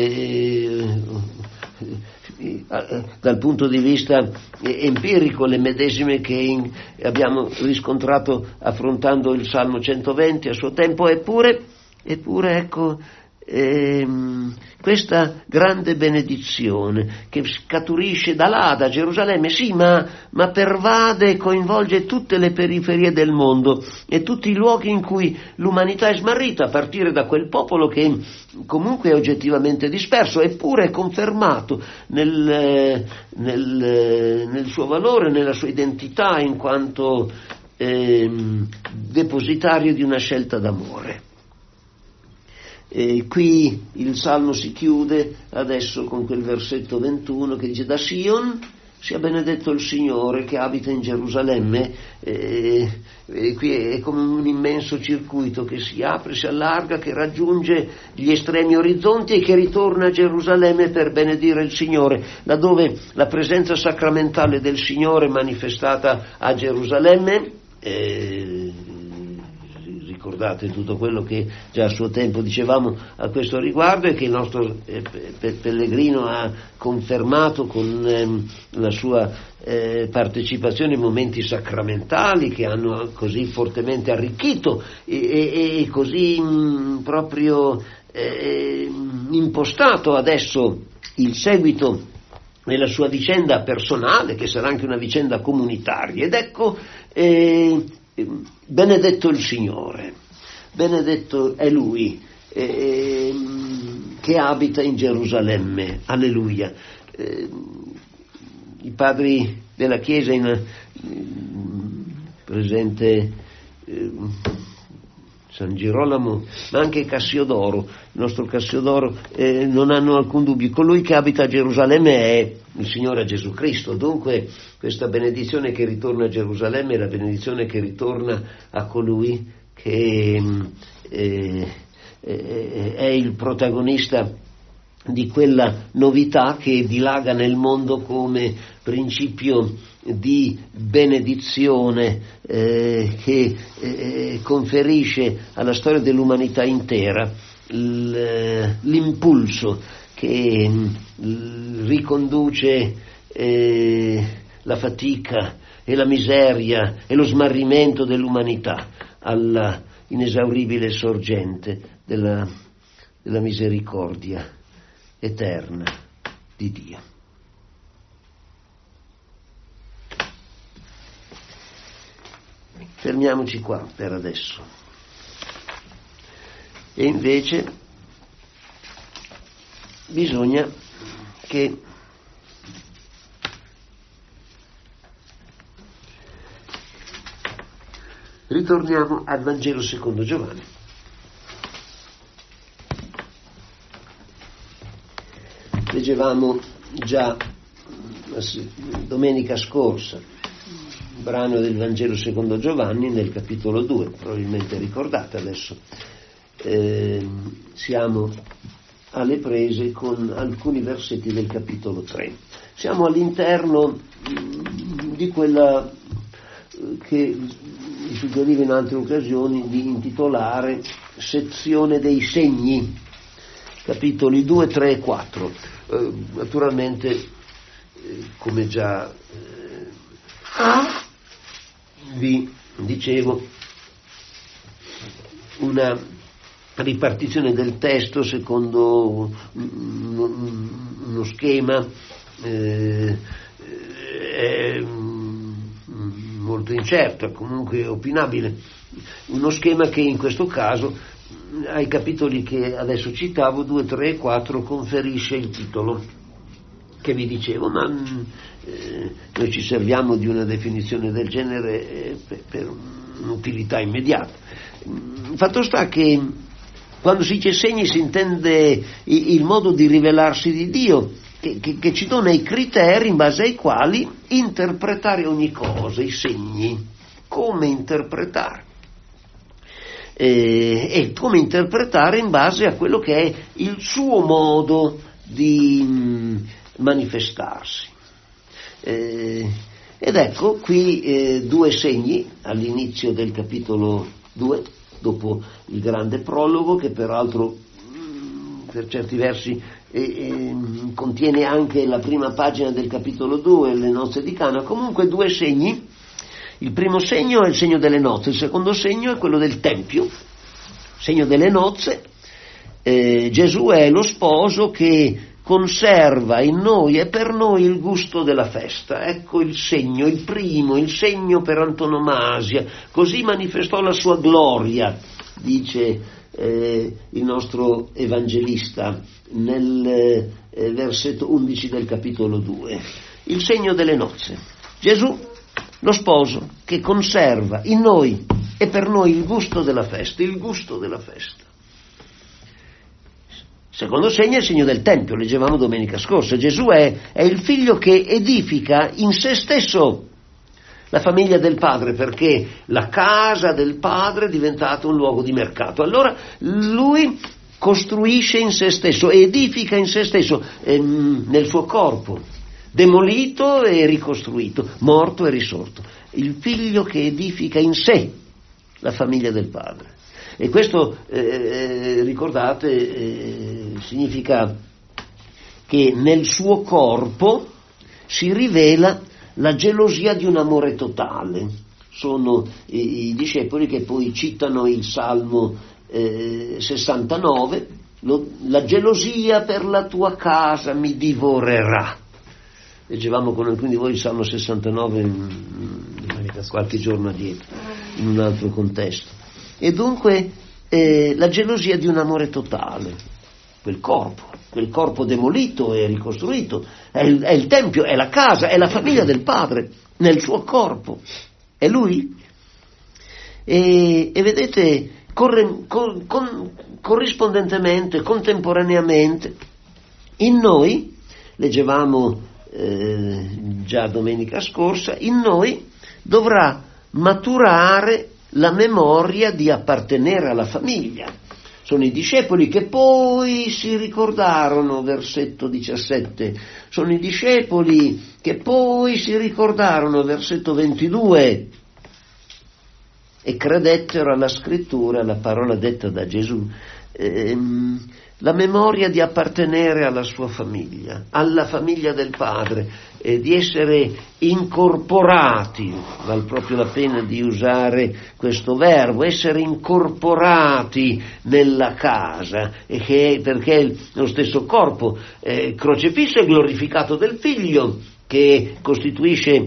dal punto di vista empirico, le medesime che abbiamo riscontrato affrontando il Salmo 120 a suo tempo. Eppure ecco, questa grande benedizione che scaturisce da là, da Gerusalemme, sì, ma pervade e coinvolge tutte le periferie del mondo e tutti i luoghi in cui l'umanità è smarrita, a partire da quel popolo che comunque è oggettivamente disperso, eppure è confermato nel suo valore, nella sua identità, in quanto depositario di una scelta d'amore. Qui il Salmo si chiude adesso con quel versetto 21 che dice: da Sion sia benedetto il Signore che abita in Gerusalemme. Qui è come un immenso circuito che si apre, si allarga, che raggiunge gli estremi orizzonti e che ritorna a Gerusalemme per benedire il Signore, laddove la presenza sacramentale del Signore manifestata a Gerusalemme. Ricordate tutto quello che già a suo tempo dicevamo a questo riguardo e che il nostro pellegrino ha confermato con la sua partecipazione ai momenti sacramentali che hanno così fortemente arricchito e così proprio impostato adesso il seguito nella sua vicenda personale, che sarà anche una vicenda comunitaria. Ed ecco, benedetto il Signore, benedetto è Lui che abita in Gerusalemme, alleluia. I padri della Chiesa, presente San Girolamo, ma anche Cassiodoro, il nostro Cassiodoro, non hanno alcun dubbio. Colui che abita a Gerusalemme è il Signore Gesù Cristo. Dunque questa benedizione che ritorna a Gerusalemme è la benedizione che ritorna a colui che è il protagonista di quella novità che dilaga nel mondo come principio di benedizione che conferisce alla storia dell'umanità intera l'impulso che riconduce la fatica e la miseria e lo smarrimento dell'umanità alla inesauribile sorgente della misericordia eterna di Dio. Fermiamoci qua per adesso. E invece bisogna che ritorniamo al Vangelo secondo Giovanni. Leggevamo già domenica scorsa un brano del Vangelo secondo Giovanni nel capitolo 2, probabilmente ricordate adesso. Siamo alle prese con alcuni versetti del capitolo 3. Siamo all'interno di quella che mi suggeriva in altre occasioni di intitolare sezione dei segni, capitoli 2, 3 e 4. Naturalmente, come già vi dicevo, una ripartizione del testo secondo uno schema molto incerto, comunque opinabile, uno schema che in questo caso ai capitoli che adesso citavo, 2, 3 e 4, conferisce il titolo che vi dicevo, ma noi ci serviamo di una definizione del genere per un'utilità immediata. Fatto sta che quando si dice segni si intende il modo di rivelarsi di Dio, che ci dona i criteri in base ai quali interpretare ogni cosa, i segni, come interpretare. E come interpretare in base a quello che è il suo modo di manifestarsi. Ed ecco qui due segni all'inizio del capitolo 2, dopo il grande prologo, che peraltro per certi versi contiene anche la prima pagina del capitolo 2, le nozze di Cana. Comunque due segni. Il primo segno è il segno delle nozze, il secondo segno è quello del Tempio, segno delle nozze, Gesù è lo sposo che conserva in noi e per noi il gusto della festa. Ecco il segno, il primo, il segno per antonomasia. Così manifestò la sua gloria, dice il nostro evangelista nel versetto 11 del capitolo 2. Il segno delle nozze. Gesù, lo sposo che conserva in noi e per noi il gusto della festa, il gusto della festa. Secondo segno è il segno del Tempio, leggevamo domenica scorsa. Gesù è il figlio che edifica in se stesso la famiglia del Padre, perché la casa del Padre è diventata un luogo di mercato. Allora lui costruisce in se stesso, edifica in se stesso, nel suo corpo, demolito e ricostruito, morto e risorto. Il figlio che edifica in sé la famiglia del Padre. E questo, ricordate, significa che nel suo corpo si rivela la gelosia di un amore totale. Sono i discepoli che poi citano il Salmo 69, la gelosia per la tua casa mi divorerà. Leggevamo con alcuni di voi il Salmo 69 qualche giorno addietro, in un altro contesto. E dunque la gelosia di un amore totale, quel corpo demolito e ricostruito, è il Tempio, è la casa, è la famiglia del Padre, nel suo corpo, è Lui. E vedete, corrispondentemente, contemporaneamente, in noi, leggevamo già domenica scorsa, in noi dovrà maturare la memoria di appartenere alla famiglia. Sono i discepoli che poi si ricordarono, versetto 17, sono i discepoli che poi si ricordarono, versetto 22, e credettero alla scrittura, alla parola detta da Gesù. La memoria di appartenere alla sua famiglia, alla famiglia del Padre, di essere incorporati, vale proprio la pena di usare questo verbo, essere incorporati nella casa, perché è lo stesso corpo crocefisso e glorificato del Figlio, che costituisce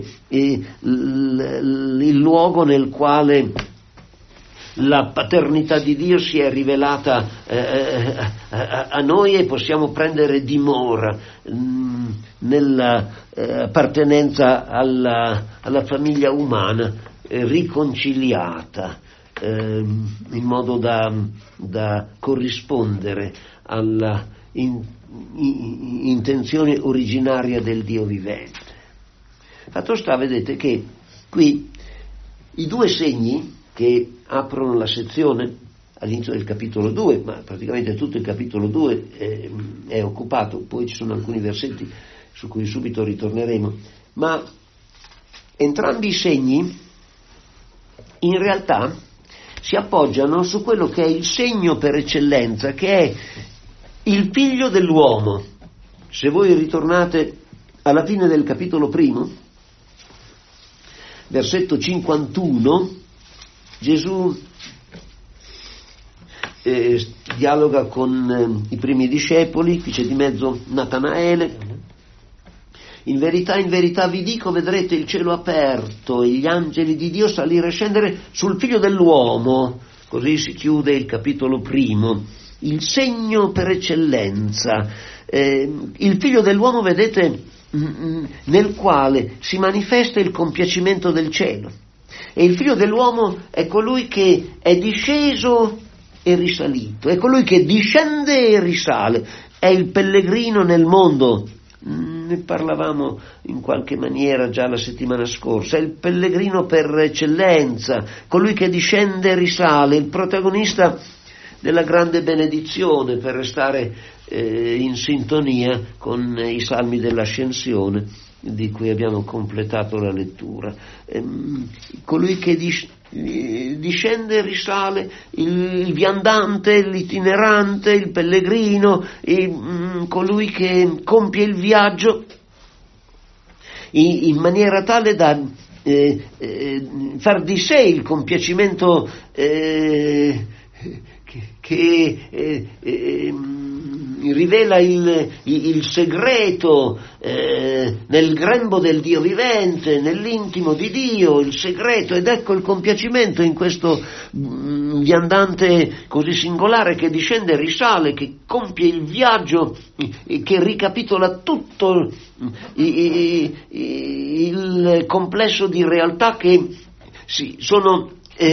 il luogo nel quale la paternità di Dio si è rivelata a noi e possiamo prendere dimora nella appartenenza alla famiglia umana riconciliata in modo da corrispondere alla intenzione originaria del Dio vivente. Fatto sta, vedete che qui i due segni che aprono la sezione all'inizio del capitolo 2, ma praticamente tutto il capitolo 2 è occupato, poi ci sono alcuni versetti su cui subito ritorneremo, ma entrambi i segni in realtà si appoggiano su quello che è il segno per eccellenza, che è il figlio dell'uomo. Se voi ritornate alla fine del capitolo 1, versetto 51, Gesù dialoga con i primi discepoli, qui c'è di mezzo Natanaele. In verità vi dico, vedrete il cielo aperto e gli angeli di Dio salire e scendere sul figlio dell'uomo. Così si chiude il capitolo 1, il segno per eccellenza. Il figlio dell'uomo, vedete, nel quale si manifesta il compiacimento del cielo. E il figlio dell'uomo è colui che è disceso e risalito, è colui che discende e risale, è il pellegrino nel mondo. Ne parlavamo in qualche maniera già la settimana scorsa, è il pellegrino per eccellenza, colui che discende e risale, il protagonista della grande benedizione, per restare in sintonia con i salmi dell'ascensione di cui abbiamo completato la lettura. Colui che discende e risale, il viandante, l'itinerante, il pellegrino, colui che compie il viaggio in maniera tale da far di sé il compiacimento che che rivela il segreto nel grembo del Dio vivente, nell'intimo di Dio, il segreto, ed ecco il compiacimento in questo viandante così singolare che discende e risale, che compie il viaggio, che ricapitola tutto il complesso di realtà che sono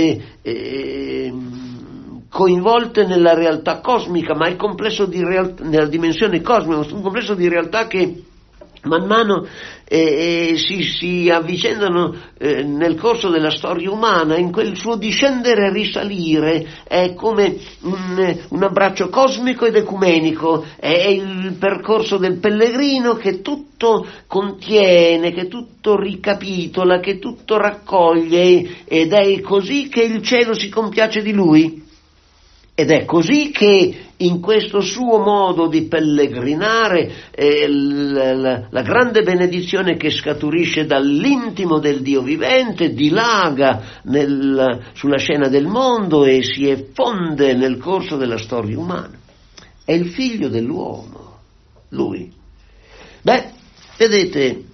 coinvolte nella realtà cosmica, ma il complesso di realtà, nella dimensione cosmica, un complesso di realtà che man mano si avvicendano nel corso della storia umana. In quel suo discendere e risalire è come un abbraccio cosmico ed ecumenico, è il percorso del pellegrino che tutto contiene, che tutto ricapitola, che tutto raccoglie, ed è così che il cielo si compiace di lui. Ed è così che in questo suo modo di pellegrinare la grande benedizione che scaturisce dall'intimo del Dio vivente dilaga sulla scena del mondo e si effonde nel corso della storia umana. È il figlio dell'uomo, lui. Vedete,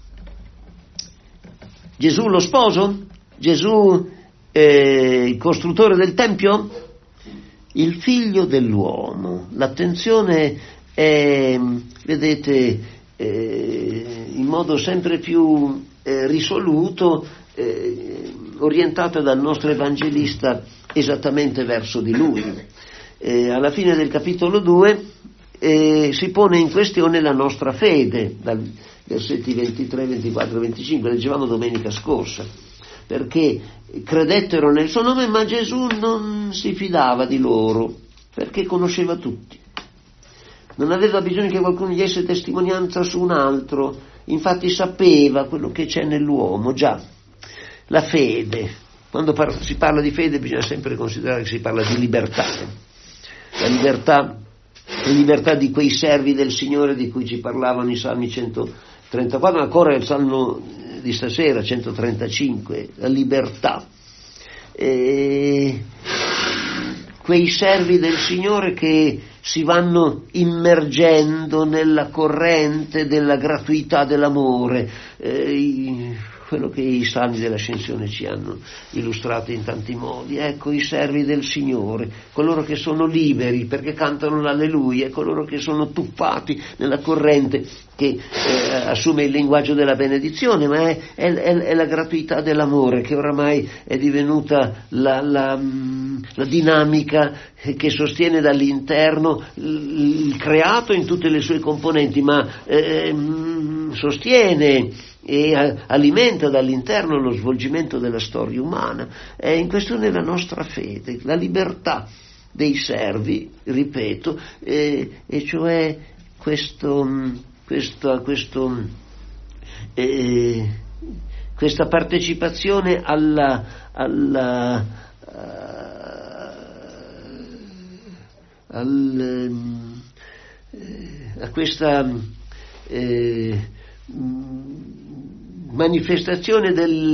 Gesù lo sposo, Gesù il costruttore del Tempio, il figlio dell'uomo. L'attenzione è, vedete, in modo sempre più risoluto, orientata dal nostro evangelista esattamente verso di lui. Alla fine del capitolo 2 si pone in questione la nostra fede, dal versetti 23, 24 e 25, leggevamo domenica scorsa, perché credettero nel suo nome, ma Gesù non si fidava di loro, perché conosceva tutti. Non aveva bisogno che qualcuno gli desse testimonianza su un altro, infatti sapeva quello che c'è nell'uomo già. La fede, quando si parla di fede bisogna sempre considerare che si parla di libertà. La libertà di quei servi del Signore di cui ci parlavano i Salmi 134, ancora il Salmo di stasera 135, la libertà. Quei servi del Signore che si vanno immergendo nella corrente della gratuità dell'amore, quello che i salmi dell'ascensione ci hanno illustrato in tanti modi. Ecco, i servi del Signore, coloro che sono liberi perché cantano l'alleluia, coloro che sono tuffati nella corrente che assume il linguaggio della benedizione, ma è la gratuità dell'amore che oramai è divenuta la dinamica che sostiene dall'interno il creato in tutte le sue componenti, ma sostiene e alimenta dall'interno lo svolgimento della storia umana. È in questione la nostra fede, la libertà dei servi, ripeto, e cioè questa partecipazione a questa manifestazione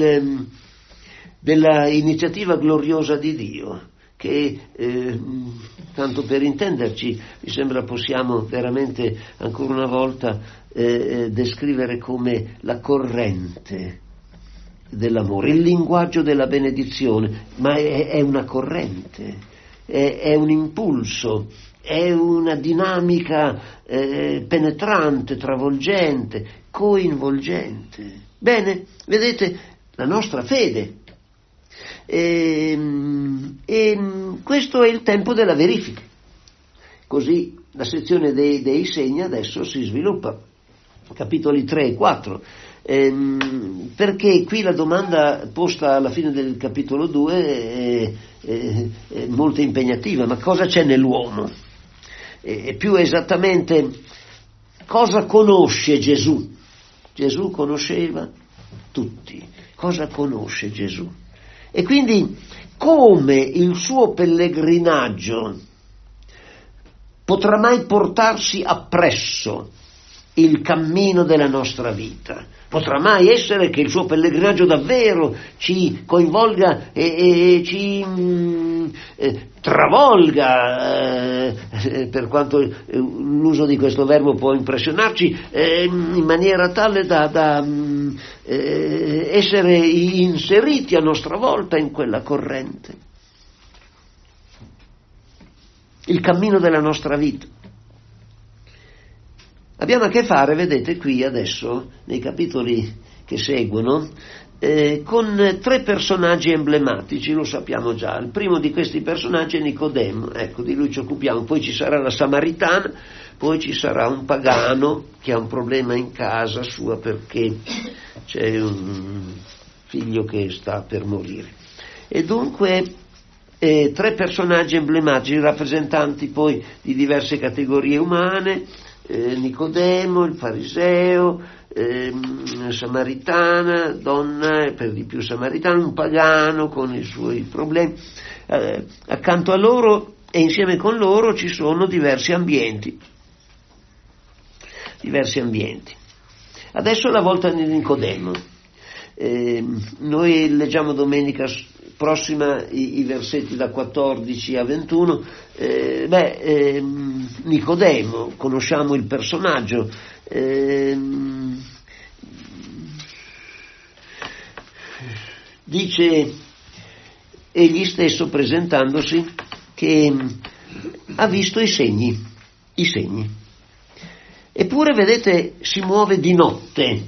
della iniziativa gloriosa di Dio, che tanto per intenderci mi sembra possiamo veramente ancora una volta descrivere come la corrente dell'amore, il linguaggio della benedizione, ma è una corrente, è un impulso, è una dinamica penetrante, travolgente, coinvolgente. Bene, vedete, la nostra fede. E questo è il tempo della verifica. Così la sezione dei segni adesso si sviluppa, capitoli 3 e 4, perché qui la domanda posta alla fine del capitolo 2 è molto impegnativa. Ma cosa c'è nell'uomo? E più esattamente, cosa conosce Gesù? Gesù conosceva tutti. Cosa conosce Gesù? E quindi come il suo pellegrinaggio potrà mai portarsi appresso il cammino della nostra vita. Potrà mai essere che il suo pellegrinaggio davvero ci coinvolga e ci travolga, per quanto l'uso di questo verbo può impressionarci, in maniera tale da essere inseriti a nostra volta in quella corrente. Il cammino della nostra vita. Abbiamo a che fare, vedete qui adesso, nei capitoli che seguono, con 3 personaggi emblematici, lo sappiamo già. Il primo di questi personaggi è Nicodemo, ecco, di lui ci occupiamo. Poi ci sarà la Samaritana, poi ci sarà un pagano che ha un problema in casa sua perché c'è un figlio che sta per morire. E dunque 3 personaggi emblematici, rappresentanti poi di diverse categorie umane, Nicodemo, il fariseo, Samaritana, donna, per di più samaritana, un pagano con i suoi problemi. Accanto a loro e insieme con loro ci sono diversi ambienti. Adesso è la volta di Nicodemo. Noi leggiamo domenica prossima i versetti da 14 a 21. Nicodemo, conosciamo il personaggio, dice egli stesso presentandosi che ha visto i segni, eppure vedete si muove di notte.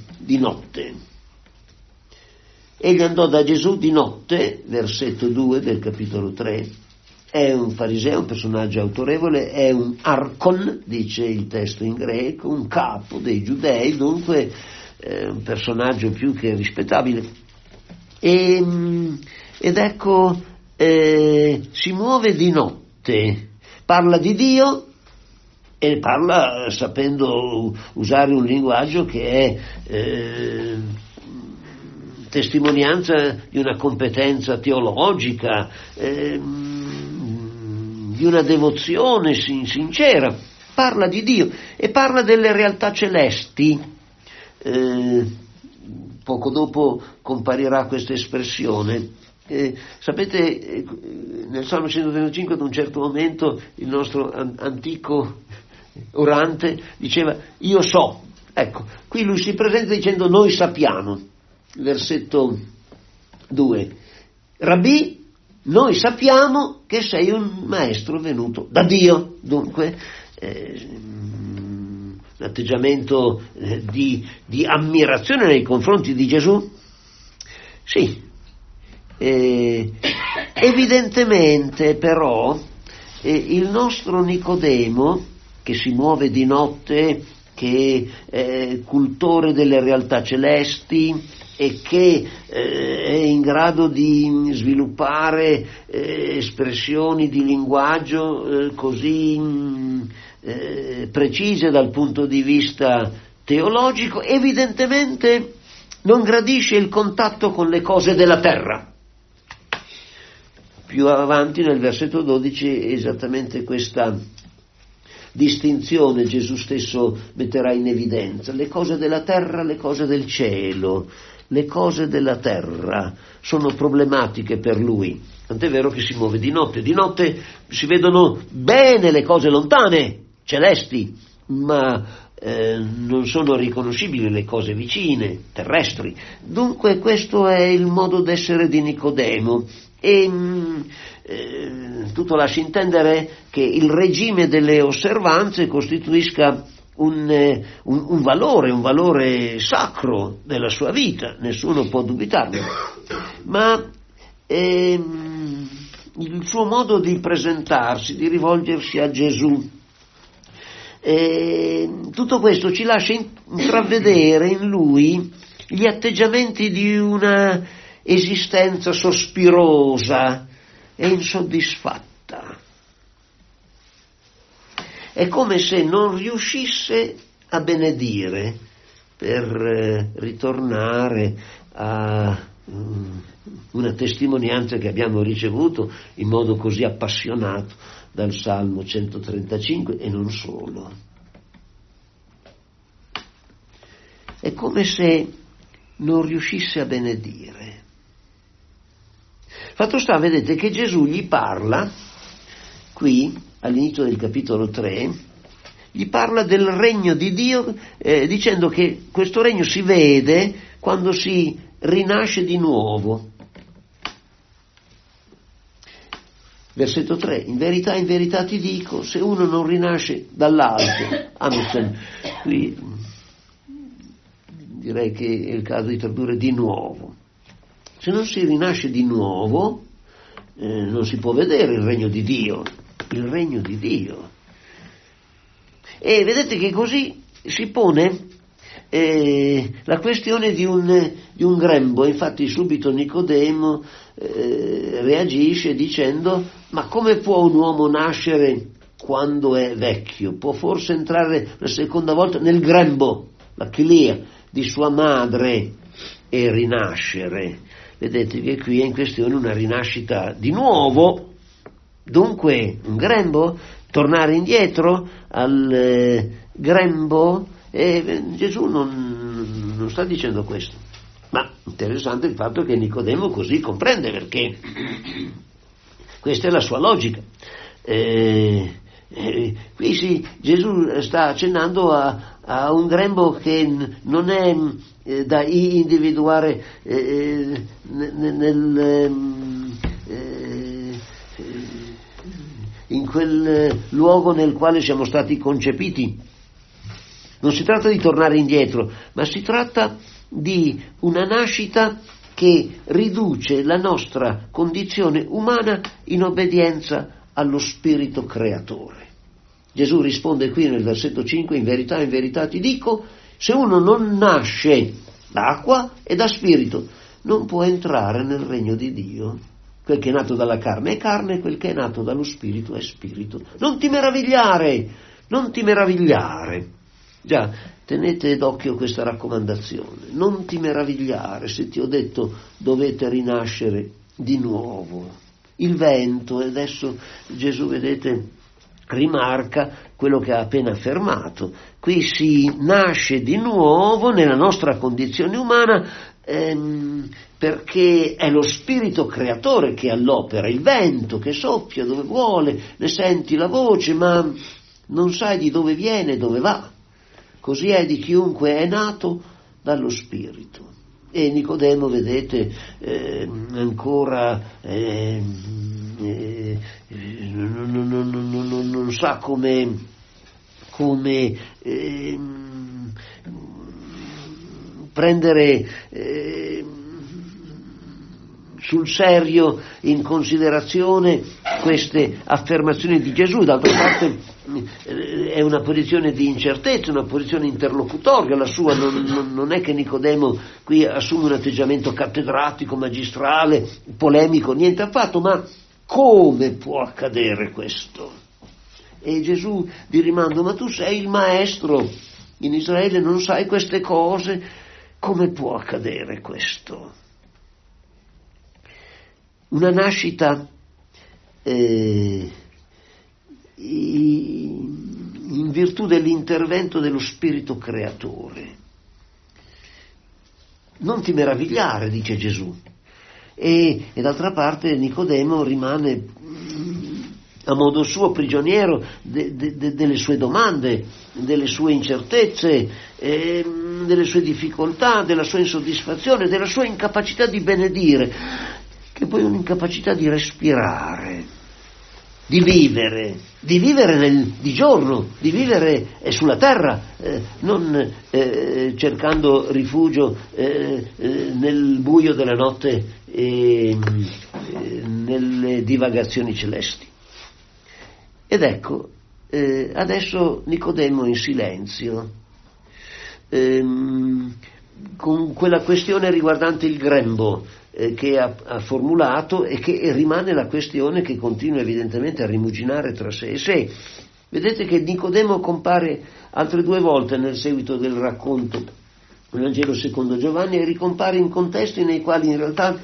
Egli andò da Gesù di notte, versetto 2 del capitolo 3, è un fariseo, un personaggio autorevole, è un archon, dice il testo in greco, un capo dei giudei, dunque un personaggio più che rispettabile. Ed ecco, si muove di notte, parla di Dio e parla sapendo usare un linguaggio che è testimonianza di una competenza teologica, di una devozione sincera. Parla di Dio e parla delle realtà celesti. Poco dopo comparirà questa espressione. Sapete, nel Salmo 135 ad un certo momento il nostro antico orante diceva io so. Ecco, qui lui si presenta dicendo noi sappiamo. Versetto 2. Rabbì, noi sappiamo che sei un maestro venuto da Dio. Dunque un atteggiamento di ammirazione nei confronti di Gesù. Sì, evidentemente però il nostro Nicodemo, che si muove di notte, che è cultore delle realtà celesti e che è in grado di sviluppare espressioni di linguaggio così precise dal punto di vista teologico, evidentemente non gradisce il contatto con le cose della terra. Più avanti nel versetto 12 esattamente questa distinzione Gesù stesso metterà in evidenza: le cose della terra, le cose del cielo. Le cose della terra sono problematiche per lui, tant'è vero che si muove di notte. Di notte si vedono bene le cose lontane, celesti, ma non sono riconoscibili le cose vicine, terrestri. Dunque questo è il modo d'essere di Nicodemo e tutto lascia intendere che il regime delle osservanze costituisca un valore sacro della sua vita, nessuno può dubitarne, ma il suo modo di presentarsi, di rivolgersi a Gesù, tutto questo ci lascia intravedere in lui gli atteggiamenti di una esistenza sospirosa e insoddisfatta. È come se non riuscisse a benedire, per ritornare a una testimonianza che abbiamo ricevuto in modo così appassionato dal Salmo 135 e non solo. è come se non riuscisse a benedire. Fatto sta, vedete, che Gesù gli parla, qui, all'inizio del capitolo 3, gli parla del regno di Dio, dicendo che questo regno si vede quando si rinasce di nuovo. Versetto 3, in verità ti dico, se uno non rinasce dall'alto, qui direi che è il caso di tradurre di nuovo. Se non si rinasce di nuovo, non si può vedere il regno di Dio. E vedete che così si pone la questione di un grembo. Infatti subito Nicodemo reagisce dicendo: ma come può un uomo nascere quando è vecchio? Può forse entrare la seconda volta nel grembo, la chilia di sua madre, e rinascere? Vedete che qui è in questione una rinascita di nuovo. Dunque un grembo, tornare indietro al grembo, Gesù non sta dicendo questo. Ma interessante il fatto che Nicodemo così comprende, perché questa è la sua logica. Qui Gesù sta accennando a un grembo che non è da individuare in quel luogo nel quale siamo stati concepiti. Non si tratta di tornare indietro, ma si tratta di una nascita che riduce la nostra condizione umana in obbedienza allo Spirito Creatore. Gesù risponde qui nel versetto 5: in verità ti dico, se uno non nasce da acqua e da Spirito, non può entrare nel regno di Dio. Quel che è nato dalla carne è carne, quel che è nato dallo Spirito è Spirito. Non ti meravigliare. Già, tenete d'occhio questa raccomandazione. Non ti meravigliare se ti ho detto dovete rinascere di nuovo. Il vento, e adesso Gesù, vedete, rimarca quello che ha appena affermato. Qui si nasce di nuovo nella nostra condizione umana perché è lo Spirito Creatore che all'opera, il vento che soffia dove vuole, ne senti la voce ma non sai di dove viene, dove va. Così è di chiunque è nato dallo Spirito. E Nicodemo, vedete, ancora non sa come prendere sul serio in considerazione queste affermazioni di Gesù. D'altra parte è una posizione di incertezza, una posizione interlocutoria la sua, non è che Nicodemo qui assume un atteggiamento cattedratico, magistrale, polemico, niente affatto, ma come può accadere questo? E Gesù di rimando: ma tu sei il maestro in Israele, non sai queste cose? Come può accadere questo? Una nascita in virtù dell'intervento dello Spirito Creatore. Non ti meravigliare, dice Gesù. E d'altra parte Nicodemo rimane a modo suo prigioniero delle sue domande, delle sue incertezze, delle sue difficoltà, della sua insoddisfazione, della sua incapacità di benedire, che poi è un'incapacità di respirare, di vivere di giorno, di vivere sulla terra, non cercando rifugio nel buio della notte e nelle divagazioni celesti. Ed ecco, adesso Nicodemo in silenzio, con quella questione riguardante il grembo che ha formulato, e che rimane la questione che continua evidentemente a rimuginare tra sé e sé. Vedete che Nicodemo compare altre 2 volte nel seguito del racconto del Vangelo secondo Giovanni, e ricompare in contesti nei quali in realtà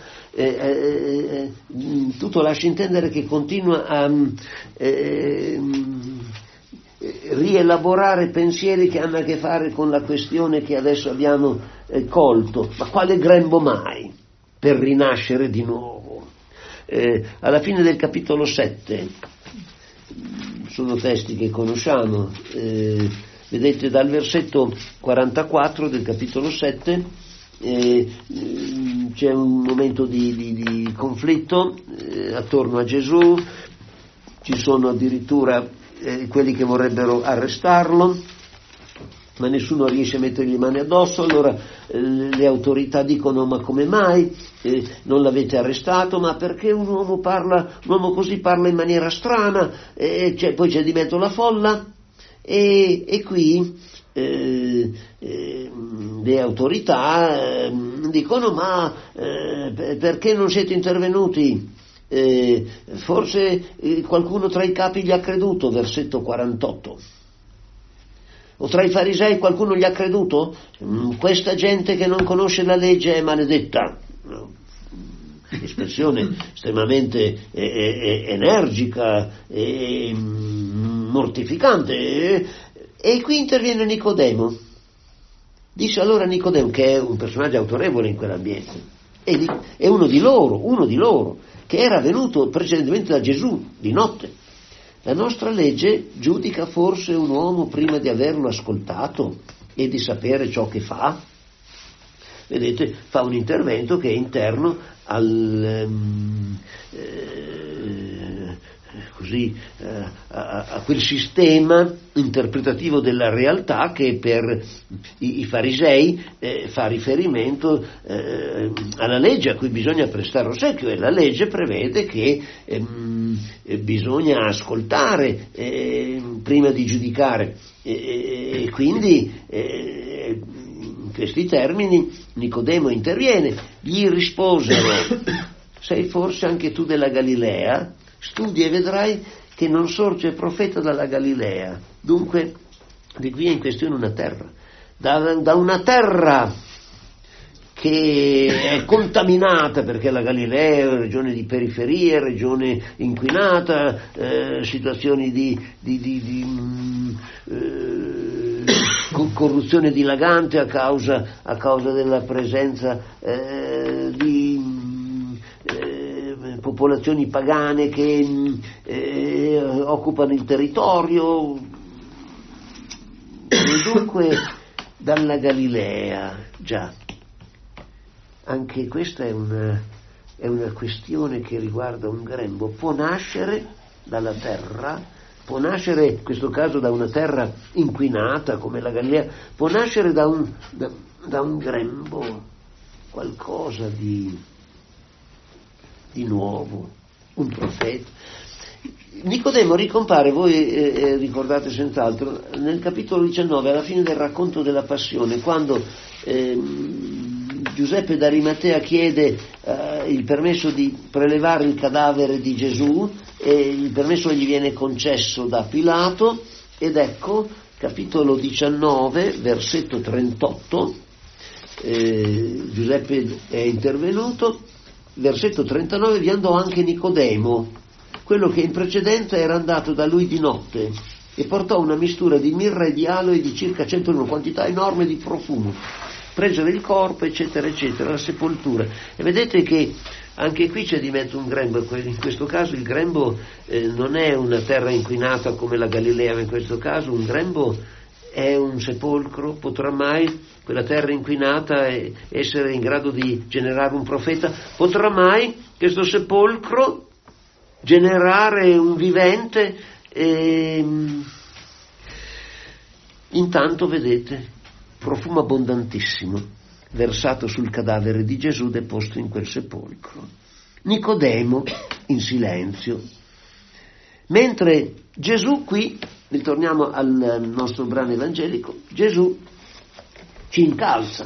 tutto lascia intendere che continua a rielaborare pensieri che hanno a che fare con la questione che adesso abbiamo colto. Ma quale grembo mai per rinascere di nuovo? Alla fine del capitolo 7, sono testi che conosciamo, vedete dal versetto 44 del capitolo 7, c'è un momento di conflitto attorno a Gesù, ci sono addirittura quelli che vorrebbero arrestarlo, ma nessuno riesce a mettergli le mani addosso. Allora le autorità dicono: ma come mai non l'avete arrestato? Ma perché un uomo così parla in maniera strana? Poi c'è di mezzo la folla, e qui le autorità dicono: ma perché non siete intervenuti? Forse qualcuno tra i capi gli ha creduto, versetto 48. O tra i farisei qualcuno gli ha creduto? Questa gente che non conosce la legge è maledetta. Espressione estremamente energica e mortificante. E qui interviene Nicodemo. Dice allora Nicodemo, che è un personaggio autorevole in quell'ambiente, è uno di loro, che era venuto precedentemente da Gesù di notte. La nostra legge giudica forse un uomo prima di averlo ascoltato e di sapere ciò che fa? Vedete, fa un intervento che è interno a quel sistema interpretativo della realtà che per i farisei fa riferimento alla legge a cui bisogna prestare ossequio, e la legge prevede che bisogna ascoltare prima di giudicare, e quindi in questi termini Nicodemo interviene. Gli risposero: sei forse anche tu della Galilea? Studi e vedrai che non sorge profeta dalla Galilea. Dunque, di qui è in questione una terra, da una terra che è contaminata, perché la Galilea è una regione di periferia, regione inquinata, situazioni di corruzione dilagante a causa della presenza di popolazioni pagane che occupano il territorio. E dunque dalla Galilea, già, anche questa è una questione che riguarda un grembo. Può nascere dalla terra, può nascere in questo caso da una terra inquinata come la Galilea, può nascere da un grembo qualcosa di nuovo, un profeta. Nicodemo ricompare, voi ricordate senz'altro, nel capitolo 19, alla fine del racconto della passione, quando Giuseppe d'Arimatea chiede il permesso di prelevare il cadavere di Gesù, e il permesso gli viene concesso da Pilato, ed ecco, capitolo 19, versetto 38, Giuseppe è intervenuto. Versetto 39, vi andò anche Nicodemo, quello che in precedenza era andato da lui di notte, e portò una mistura di mirra e di aloe di circa 101, quantità enorme di profumo. Presero il corpo, eccetera, eccetera, la sepoltura. E vedete che anche qui c'è di mezzo un grembo. In questo caso il grembo non è una terra inquinata come la Galilea, ma in questo caso un grembo è un sepolcro. Potrà mai quella terra inquinata essere in grado di generare un profeta? Potrà mai questo sepolcro generare un vivente? Intanto vedete, profumo abbondantissimo versato sul cadavere di Gesù deposto in quel sepolcro. Nicodemo in silenzio, mentre Gesù qui, ritorniamo al nostro brano evangelico, Gesù ci incalza.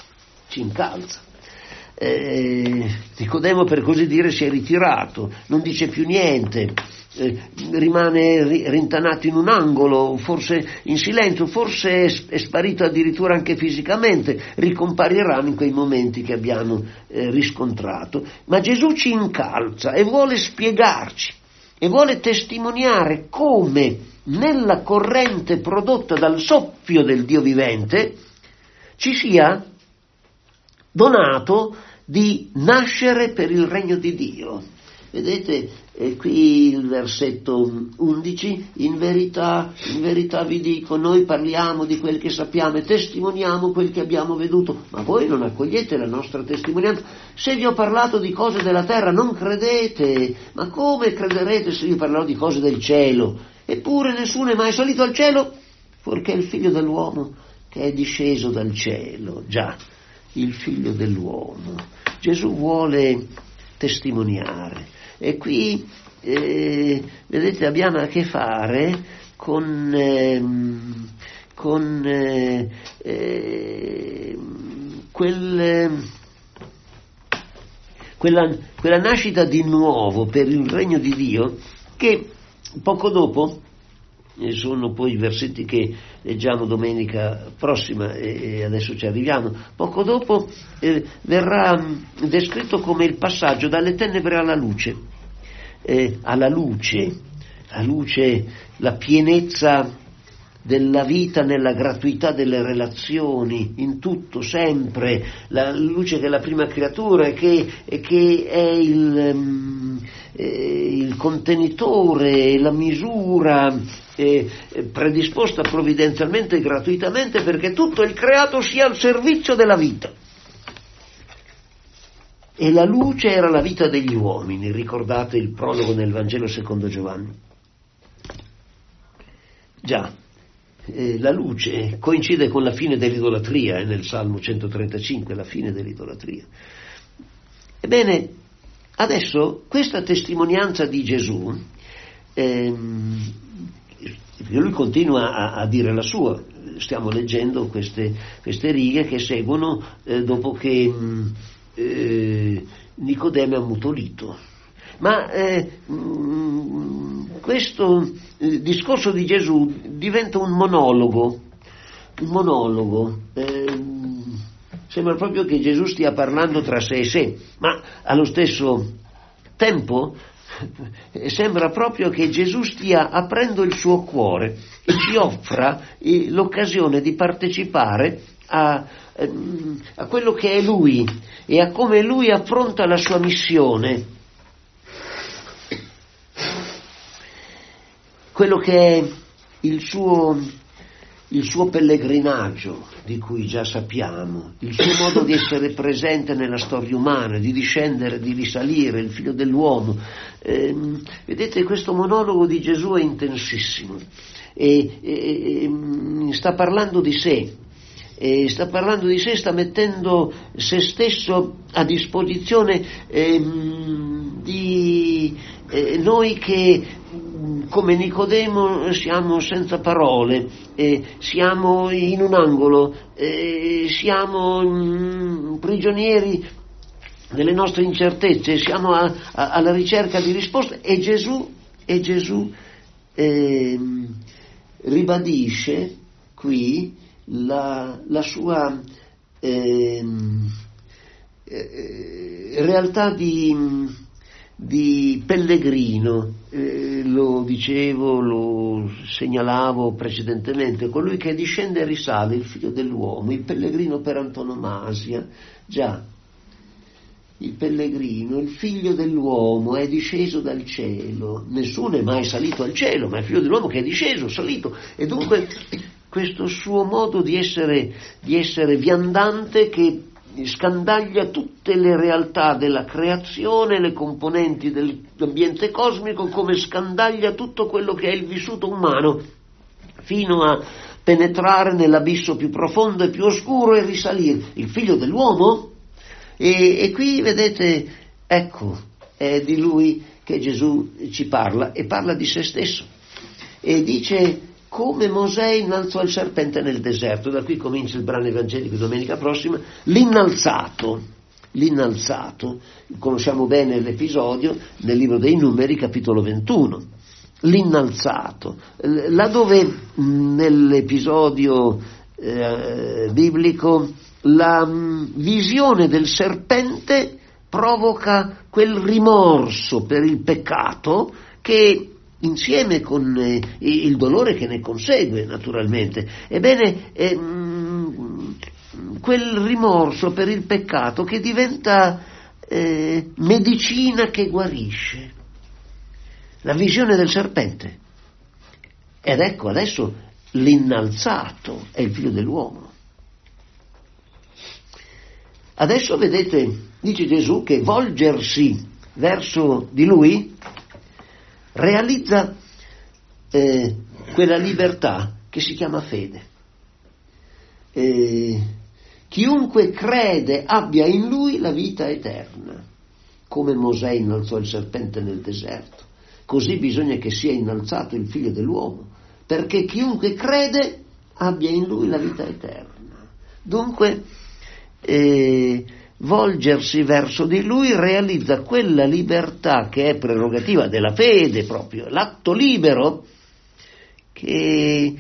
Nicodemo, per così dire, si è ritirato, non dice più niente, rimane rintanato in un angolo, forse in silenzio, forse è sparito addirittura anche fisicamente, ricomparirà in quei momenti che abbiamo riscontrato. Ma Gesù ci incalza e vuole spiegarci, e vuole testimoniare come nella corrente prodotta dal soffio del Dio vivente ci sia donato di nascere per il regno di Dio. Vedete qui il versetto 11, in verità vi dico, noi parliamo di quel che sappiamo e testimoniamo quel che abbiamo veduto, ma voi non accogliete la nostra testimonianza. Se vi ho parlato di cose della terra non credete, ma come crederete se io parlerò di cose del cielo? Eppure nessuno è mai salito al cielo, fuorché il figlio dell'uomo che è disceso dal cielo. Già, il figlio dell'uomo. Gesù vuole testimoniare. E qui, vedete, abbiamo a che fare con quella nascita di nuovo per il regno di Dio che poco dopo, e sono poi i versetti che leggiamo domenica prossima e adesso ci arriviamo, poco dopo verrà descritto come il passaggio dalle tenebre alla luce, la pienezza della vita nella gratuità delle relazioni, in tutto, sempre, la luce che è la prima creatura e che è il contenitore, la misura predisposta provvidenzialmente e gratuitamente perché tutto il creato sia al servizio della vita. E la luce era la vita degli uomini, ricordate il prologo nel Vangelo secondo Giovanni. Già, la luce coincide con la fine dell'idolatria, nel Salmo 135, la fine dell'idolatria. Ebbene, adesso questa testimonianza di Gesù, lui continua a dire la sua. Stiamo leggendo queste righe che seguono dopo che Nicodemo è ammutolito. Ma questo discorso di Gesù diventa un monologo. Sembra proprio che Gesù stia parlando tra sé e sé, ma allo stesso tempo sembra proprio che Gesù stia aprendo il suo cuore e ci offra l'occasione di partecipare a quello che è Lui e a come Lui affronta la sua missione, quello che è il suo pellegrinaggio, di cui già sappiamo, il suo modo di essere presente nella storia umana, di discendere, di risalire, il figlio dell'uomo. Vedete, questo monologo di Gesù è intensissimo e sta parlando di sé. Sta mettendo se stesso a disposizione di noi che come Nicodemo siamo senza parole, siamo in un angolo, siamo prigionieri delle nostre incertezze, siamo alla ricerca di risposte e Gesù ribadisce qui la sua realtà di pellegrino, lo dicevo, lo segnalavo precedentemente, colui che discende e risale, il figlio dell'uomo, il pellegrino per antonomasia. Già, il pellegrino, il figlio dell'uomo è disceso dal cielo, nessuno è mai salito al cielo, ma è il figlio dell'uomo che è disceso, salito, e dunque questo suo modo di essere viandante che scandaglia tutte le realtà della creazione, le componenti dell'ambiente cosmico, come scandaglia tutto quello che è il vissuto umano, fino a penetrare nell'abisso più profondo e più oscuro e risalire. Il figlio dell'uomo, e qui vedete, ecco, è di lui che Gesù ci parla e parla di se stesso e dice: come Mosè innalzò il serpente nel deserto. Da qui comincia il brano evangelico domenica prossima. L'innalzato, conosciamo bene l'episodio nel libro dei Numeri, capitolo 21. L'innalzato, laddove nell'episodio biblico la visione del serpente provoca quel rimorso per il peccato che insieme con il dolore che ne consegue, naturalmente. Ebbene, quel rimorso per il peccato che diventa medicina che guarisce. La visione del serpente. Ed ecco adesso l'innalzato è il figlio dell'uomo. Adesso vedete, dice Gesù, che volgersi verso di lui realizza quella libertà che si chiama fede. Chiunque crede abbia in lui la vita eterna. Come Mosè innalzò il serpente nel deserto, così bisogna che sia innalzato il figlio dell'uomo, perché chiunque crede abbia in lui la vita eterna. Dunque, volgersi verso di lui realizza quella libertà che è prerogativa della fede, proprio l'atto libero che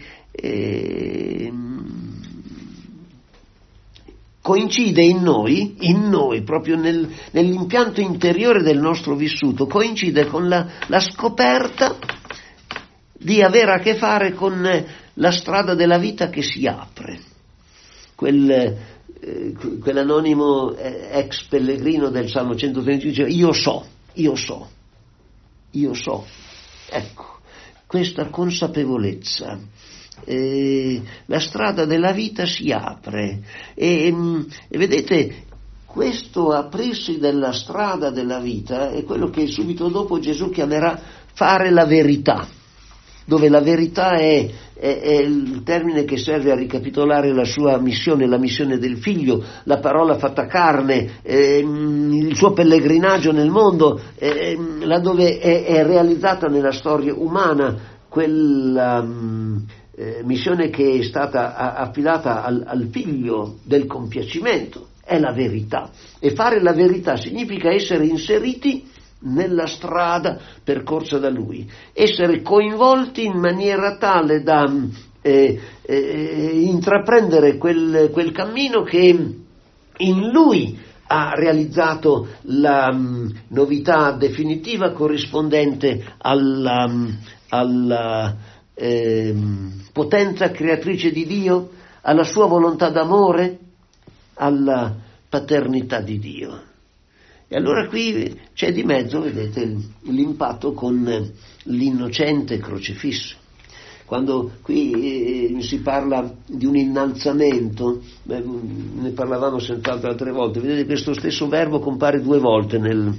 coincide in noi, proprio nell'impianto interiore del nostro vissuto, coincide con la scoperta di avere a che fare con la strada della vita che si apre. Quell'anonimo ex pellegrino del Salmo 135 dice: io so. Ecco, questa consapevolezza. La strada della vita si apre e vedete, questo aprirsi della strada della vita è quello che subito dopo Gesù chiamerà fare la verità, dove la verità è il termine che serve a ricapitolare la sua missione, la missione del figlio, la parola fatta carne, il suo pellegrinaggio nel mondo, laddove è realizzata nella storia umana quella missione che è stata affidata al figlio del compiacimento, è la verità. E fare la verità significa essere inseriti nella strada percorsa da lui, essere coinvolti in maniera tale da intraprendere quel cammino che in lui ha realizzato la novità definitiva corrispondente alla potenza creatrice di Dio, alla sua volontà d'amore, alla paternità di Dio. E allora qui c'è di mezzo, vedete, l'impatto con l'innocente crocifisso. Quando qui si parla di un innalzamento, ne parlavamo senz'altro altre volte, vedete, questo stesso verbo compare 2 volte nel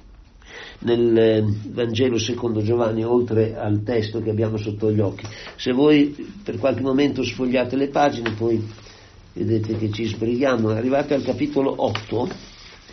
Vangelo secondo Giovanni, oltre al testo che abbiamo sotto gli occhi. Se voi per qualche momento sfogliate le pagine, poi vedete che ci sbrighiamo. Arrivate al capitolo 8,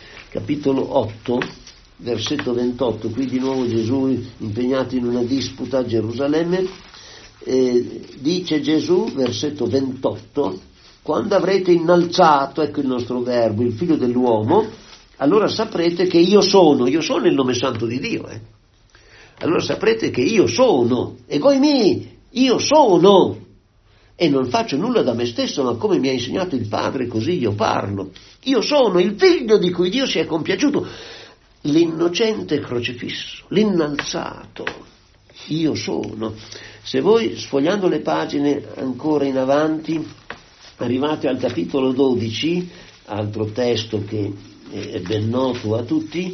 versetto 28, qui di nuovo Gesù impegnato in una disputa a Gerusalemme, dice Gesù, versetto 28, quando avrete innalzato, ecco il nostro verbo, il figlio dell'uomo, allora saprete che io sono il nome santo di Dio. Allora saprete che io sono, egoimi, io sono, e non faccio nulla da me stesso, ma come mi ha insegnato il Padre, così io parlo. Io sono il figlio di cui Dio si è compiaciuto, l'innocente crocifisso, l'innalzato, io sono. Se voi, sfogliando le pagine ancora in avanti, arrivate al capitolo 12, altro testo che è ben noto a tutti,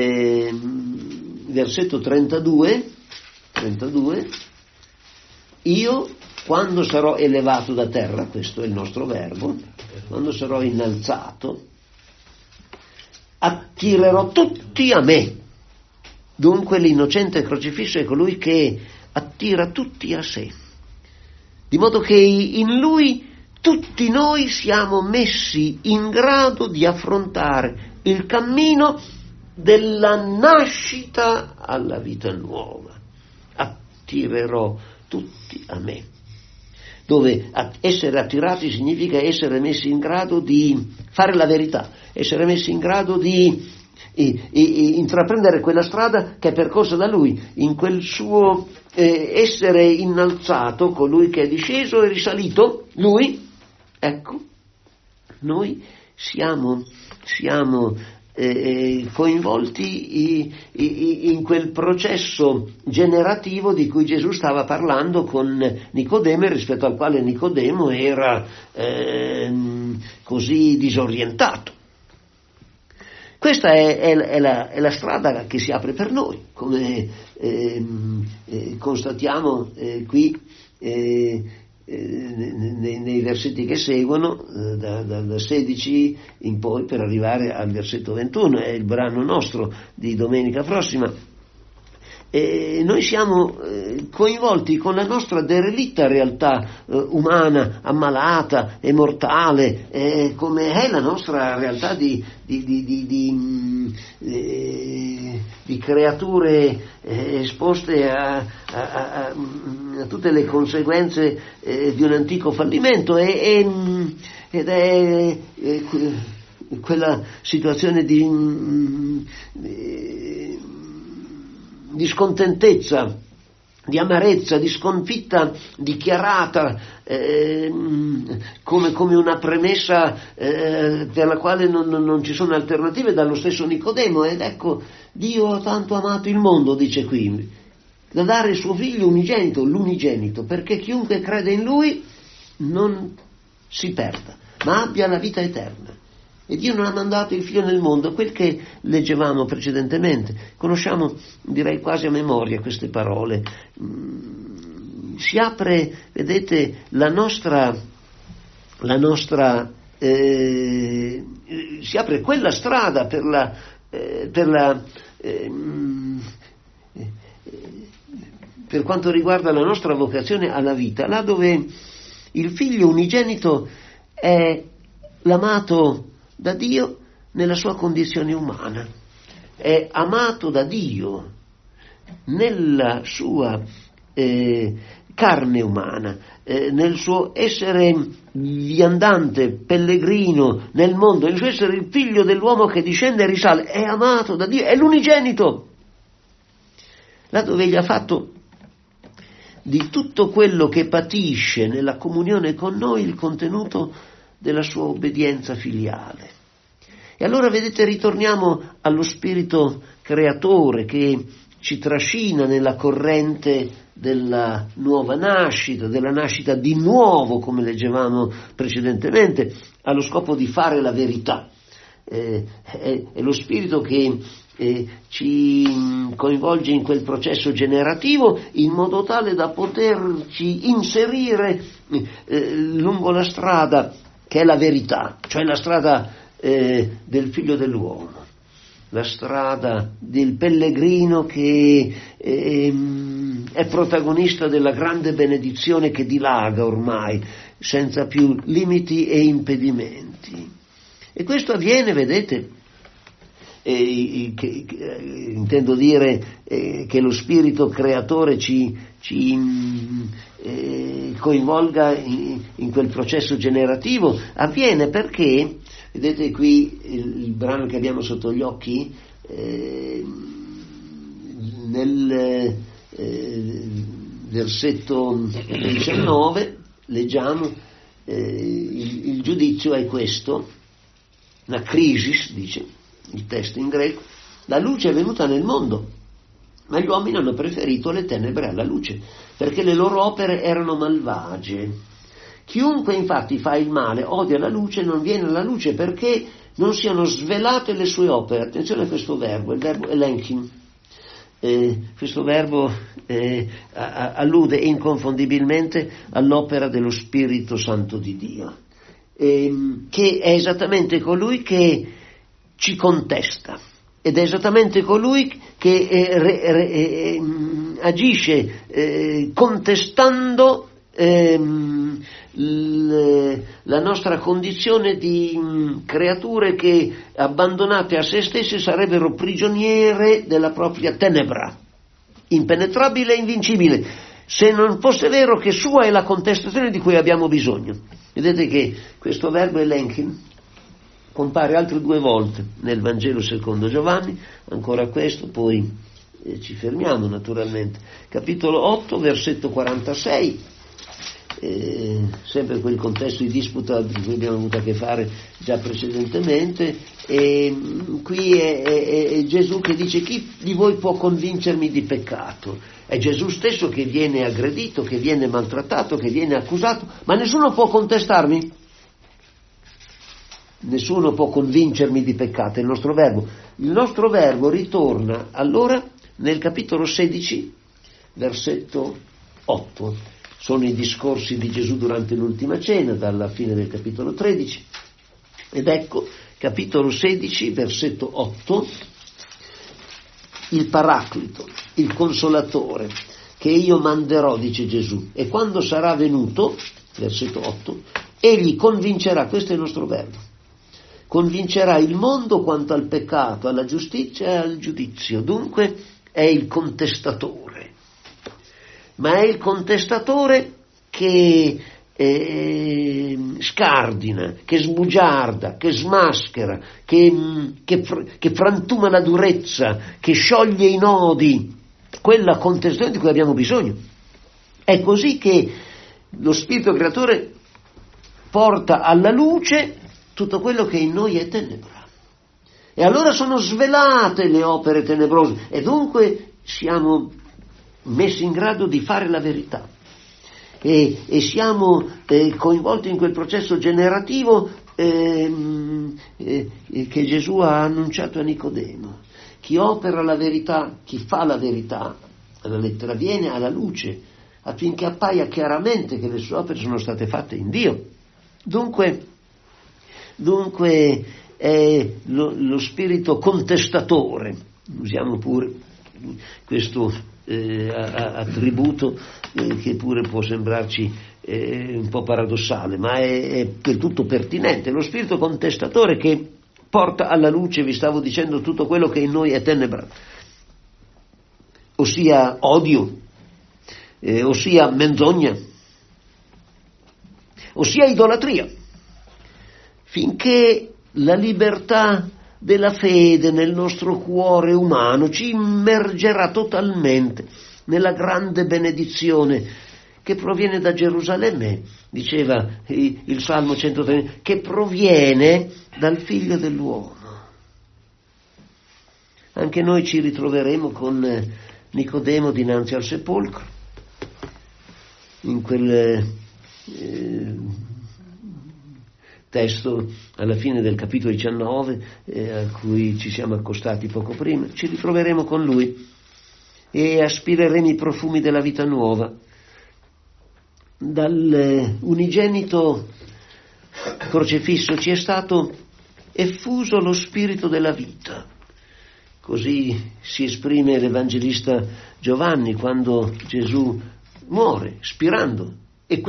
versetto 32, io quando sarò elevato da terra, questo è il nostro verbo, quando sarò innalzato, attirerò tutti a me. Dunque l'innocente crocifisso è colui che attira tutti a sé, di modo che in lui tutti noi siamo messi in grado di affrontare il cammino della nascita alla vita nuova. Attirerò tutti a me, dove essere attirati significa essere messi in grado di fare la verità, essere messi in grado di intraprendere quella strada che è percorsa da lui, in quel suo essere innalzato, colui che è disceso e risalito, lui, ecco, noi siamo coinvolti in quel processo generativo di cui Gesù stava parlando con Nicodemo, rispetto al quale Nicodemo era così disorientato. Questa è la strada che si apre per noi, come constatiamo qui nei versetti che seguono, da 16 in poi, per arrivare al versetto 21, è il brano nostro di domenica prossima. Noi siamo coinvolti con la nostra derelitta realtà umana, ammalata e mortale, come è la nostra realtà di creature esposte a tutte le conseguenze di un antico fallimento, ed è quella situazione di scontentezza, di amarezza, di sconfitta dichiarata come una premessa per la quale non ci sono alternative, dallo stesso Nicodemo. Ed ecco, Dio ha tanto amato il mondo, dice qui, da dare il suo figlio unigenito, l'unigenito, perché chiunque crede in lui non si perda, ma abbia la vita eterna. E Dio non ha mandato il figlio nel mondo, quel che leggevamo precedentemente. Conosciamo, direi quasi a memoria, queste parole. Si apre, vedete, si apre quella strada per quanto riguarda la nostra vocazione alla vita, là dove il figlio unigenito è l'amato da Dio nella sua condizione umana, è amato da Dio nella sua carne umana, nel suo essere viandante, pellegrino nel mondo, nel suo essere il figlio dell'uomo che discende e risale, è amato da Dio, è l'unigenito, là dove egli ha fatto di tutto quello che patisce nella comunione con noi il contenuto della sua obbedienza filiale. E allora, vedete, ritorniamo allo spirito creatore che ci trascina nella corrente della nuova nascita, della nascita di nuovo, come leggevamo precedentemente, allo scopo di fare la verità. È lo spirito che ci coinvolge in quel processo generativo in modo tale da poterci inserire lungo la strada che è la verità, cioè la strada del figlio dell'uomo, la strada del pellegrino che è protagonista della grande benedizione che dilaga ormai senza più limiti e impedimenti. E questo avviene, vedete, intendo dire che lo spirito creatore ci coinvolga in quel processo generativo, avviene perché, vedete qui il brano che abbiamo sotto gli occhi, nel versetto 19 leggiamo il giudizio è questo, una crisis, dice il testo in greco: la luce è venuta nel mondo, ma gli uomini hanno preferito le tenebre alla luce, perché le loro opere erano malvagie. Chiunque infatti fa il male, odia la luce, non viene alla luce perché non siano svelate le sue opere. Attenzione a questo verbo, il verbo elenchim. Questo verbo allude inconfondibilmente all'opera dello Spirito Santo di Dio, che è esattamente colui che ci contesta, ed è esattamente colui che agisce contestando la nostra condizione di creature che, abbandonate a se stesse, sarebbero prigioniere della propria tenebra, impenetrabile e invincibile, se non fosse vero che sua è la contestazione di cui abbiamo bisogno. Vedete che questo verbo elenchim compare altre 2 volte nel Vangelo secondo Giovanni, ancora questo, poi ci fermiamo naturalmente. Capitolo 8, versetto 46, sempre quel contesto di disputa di cui abbiamo avuto a che fare già precedentemente, e qui è Gesù che dice: chi di voi può convincermi di peccato? È Gesù stesso che viene aggredito, che viene maltrattato, che viene accusato, ma nessuno può contestarmi? Nessuno può convincermi di peccato, è il nostro verbo. Il nostro verbo ritorna allora nel capitolo 16, versetto 8. Sono i discorsi di Gesù durante l'ultima cena, dalla fine del capitolo 13. Ed ecco, capitolo 16, versetto 8, il Paraclito, il Consolatore, che io manderò, dice Gesù, e quando sarà venuto, versetto 8, egli convincerà, questo è il nostro verbo, convincerà il mondo quanto al peccato, alla giustizia e al giudizio. Dunque è il contestatore, ma è il contestatore che scardina, che sbugiarda, che smaschera, che frantuma la durezza, che scioglie i nodi, quella contestazione di cui abbiamo bisogno. È così che lo Spirito Creatore porta alla luce tutto quello che in noi è tenebra. E allora sono svelate le opere tenebrose e dunque siamo messi in grado di fare la verità e siamo coinvolti in quel processo generativo che Gesù ha annunciato a Nicodemo. Chi opera la verità, chi fa la verità, la lettera viene alla luce affinché appaia chiaramente che le sue opere sono state fatte in Dio. Dunque è lo spirito contestatore, usiamo pure questo attributo che pure può sembrarci un po' paradossale, ma è del tutto pertinente, lo spirito contestatore che porta alla luce, vi stavo dicendo, tutto quello che in noi è tenebra, ossia odio, ossia menzogna, ossia idolatria, finché la libertà della fede nel nostro cuore umano ci immergerà totalmente nella grande benedizione che proviene da Gerusalemme, diceva il Salmo 130, che proviene dal Figlio dell'uomo. Anche noi ci ritroveremo con Nicodemo dinanzi al sepolcro, in quel testo alla fine del capitolo 19 a cui ci siamo accostati poco prima. Ci ritroveremo con lui e aspireremo i profumi della vita nuova. Dal unigenito crocefisso ci è stato effuso lo spirito della vita. Così si esprime l'Evangelista Giovanni quando Gesù muore, spirando. E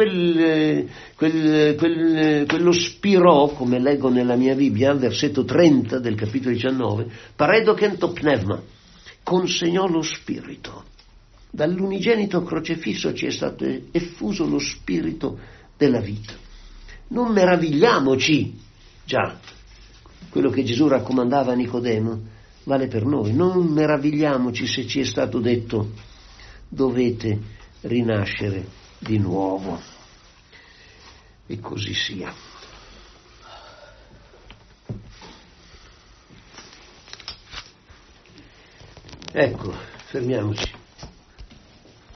quello spirò, come leggo nella mia Bibbia, al versetto 30 del capitolo 19, paredokento pneuma, consegnò lo spirito. Dall'unigenito crocefisso ci è stato effuso lo spirito della vita. Non meravigliamoci, già, quello che Gesù raccomandava a Nicodemo vale per noi, non meravigliamoci se ci è stato detto dovete rinascere di nuovo. E così sia. Ecco, fermiamoci.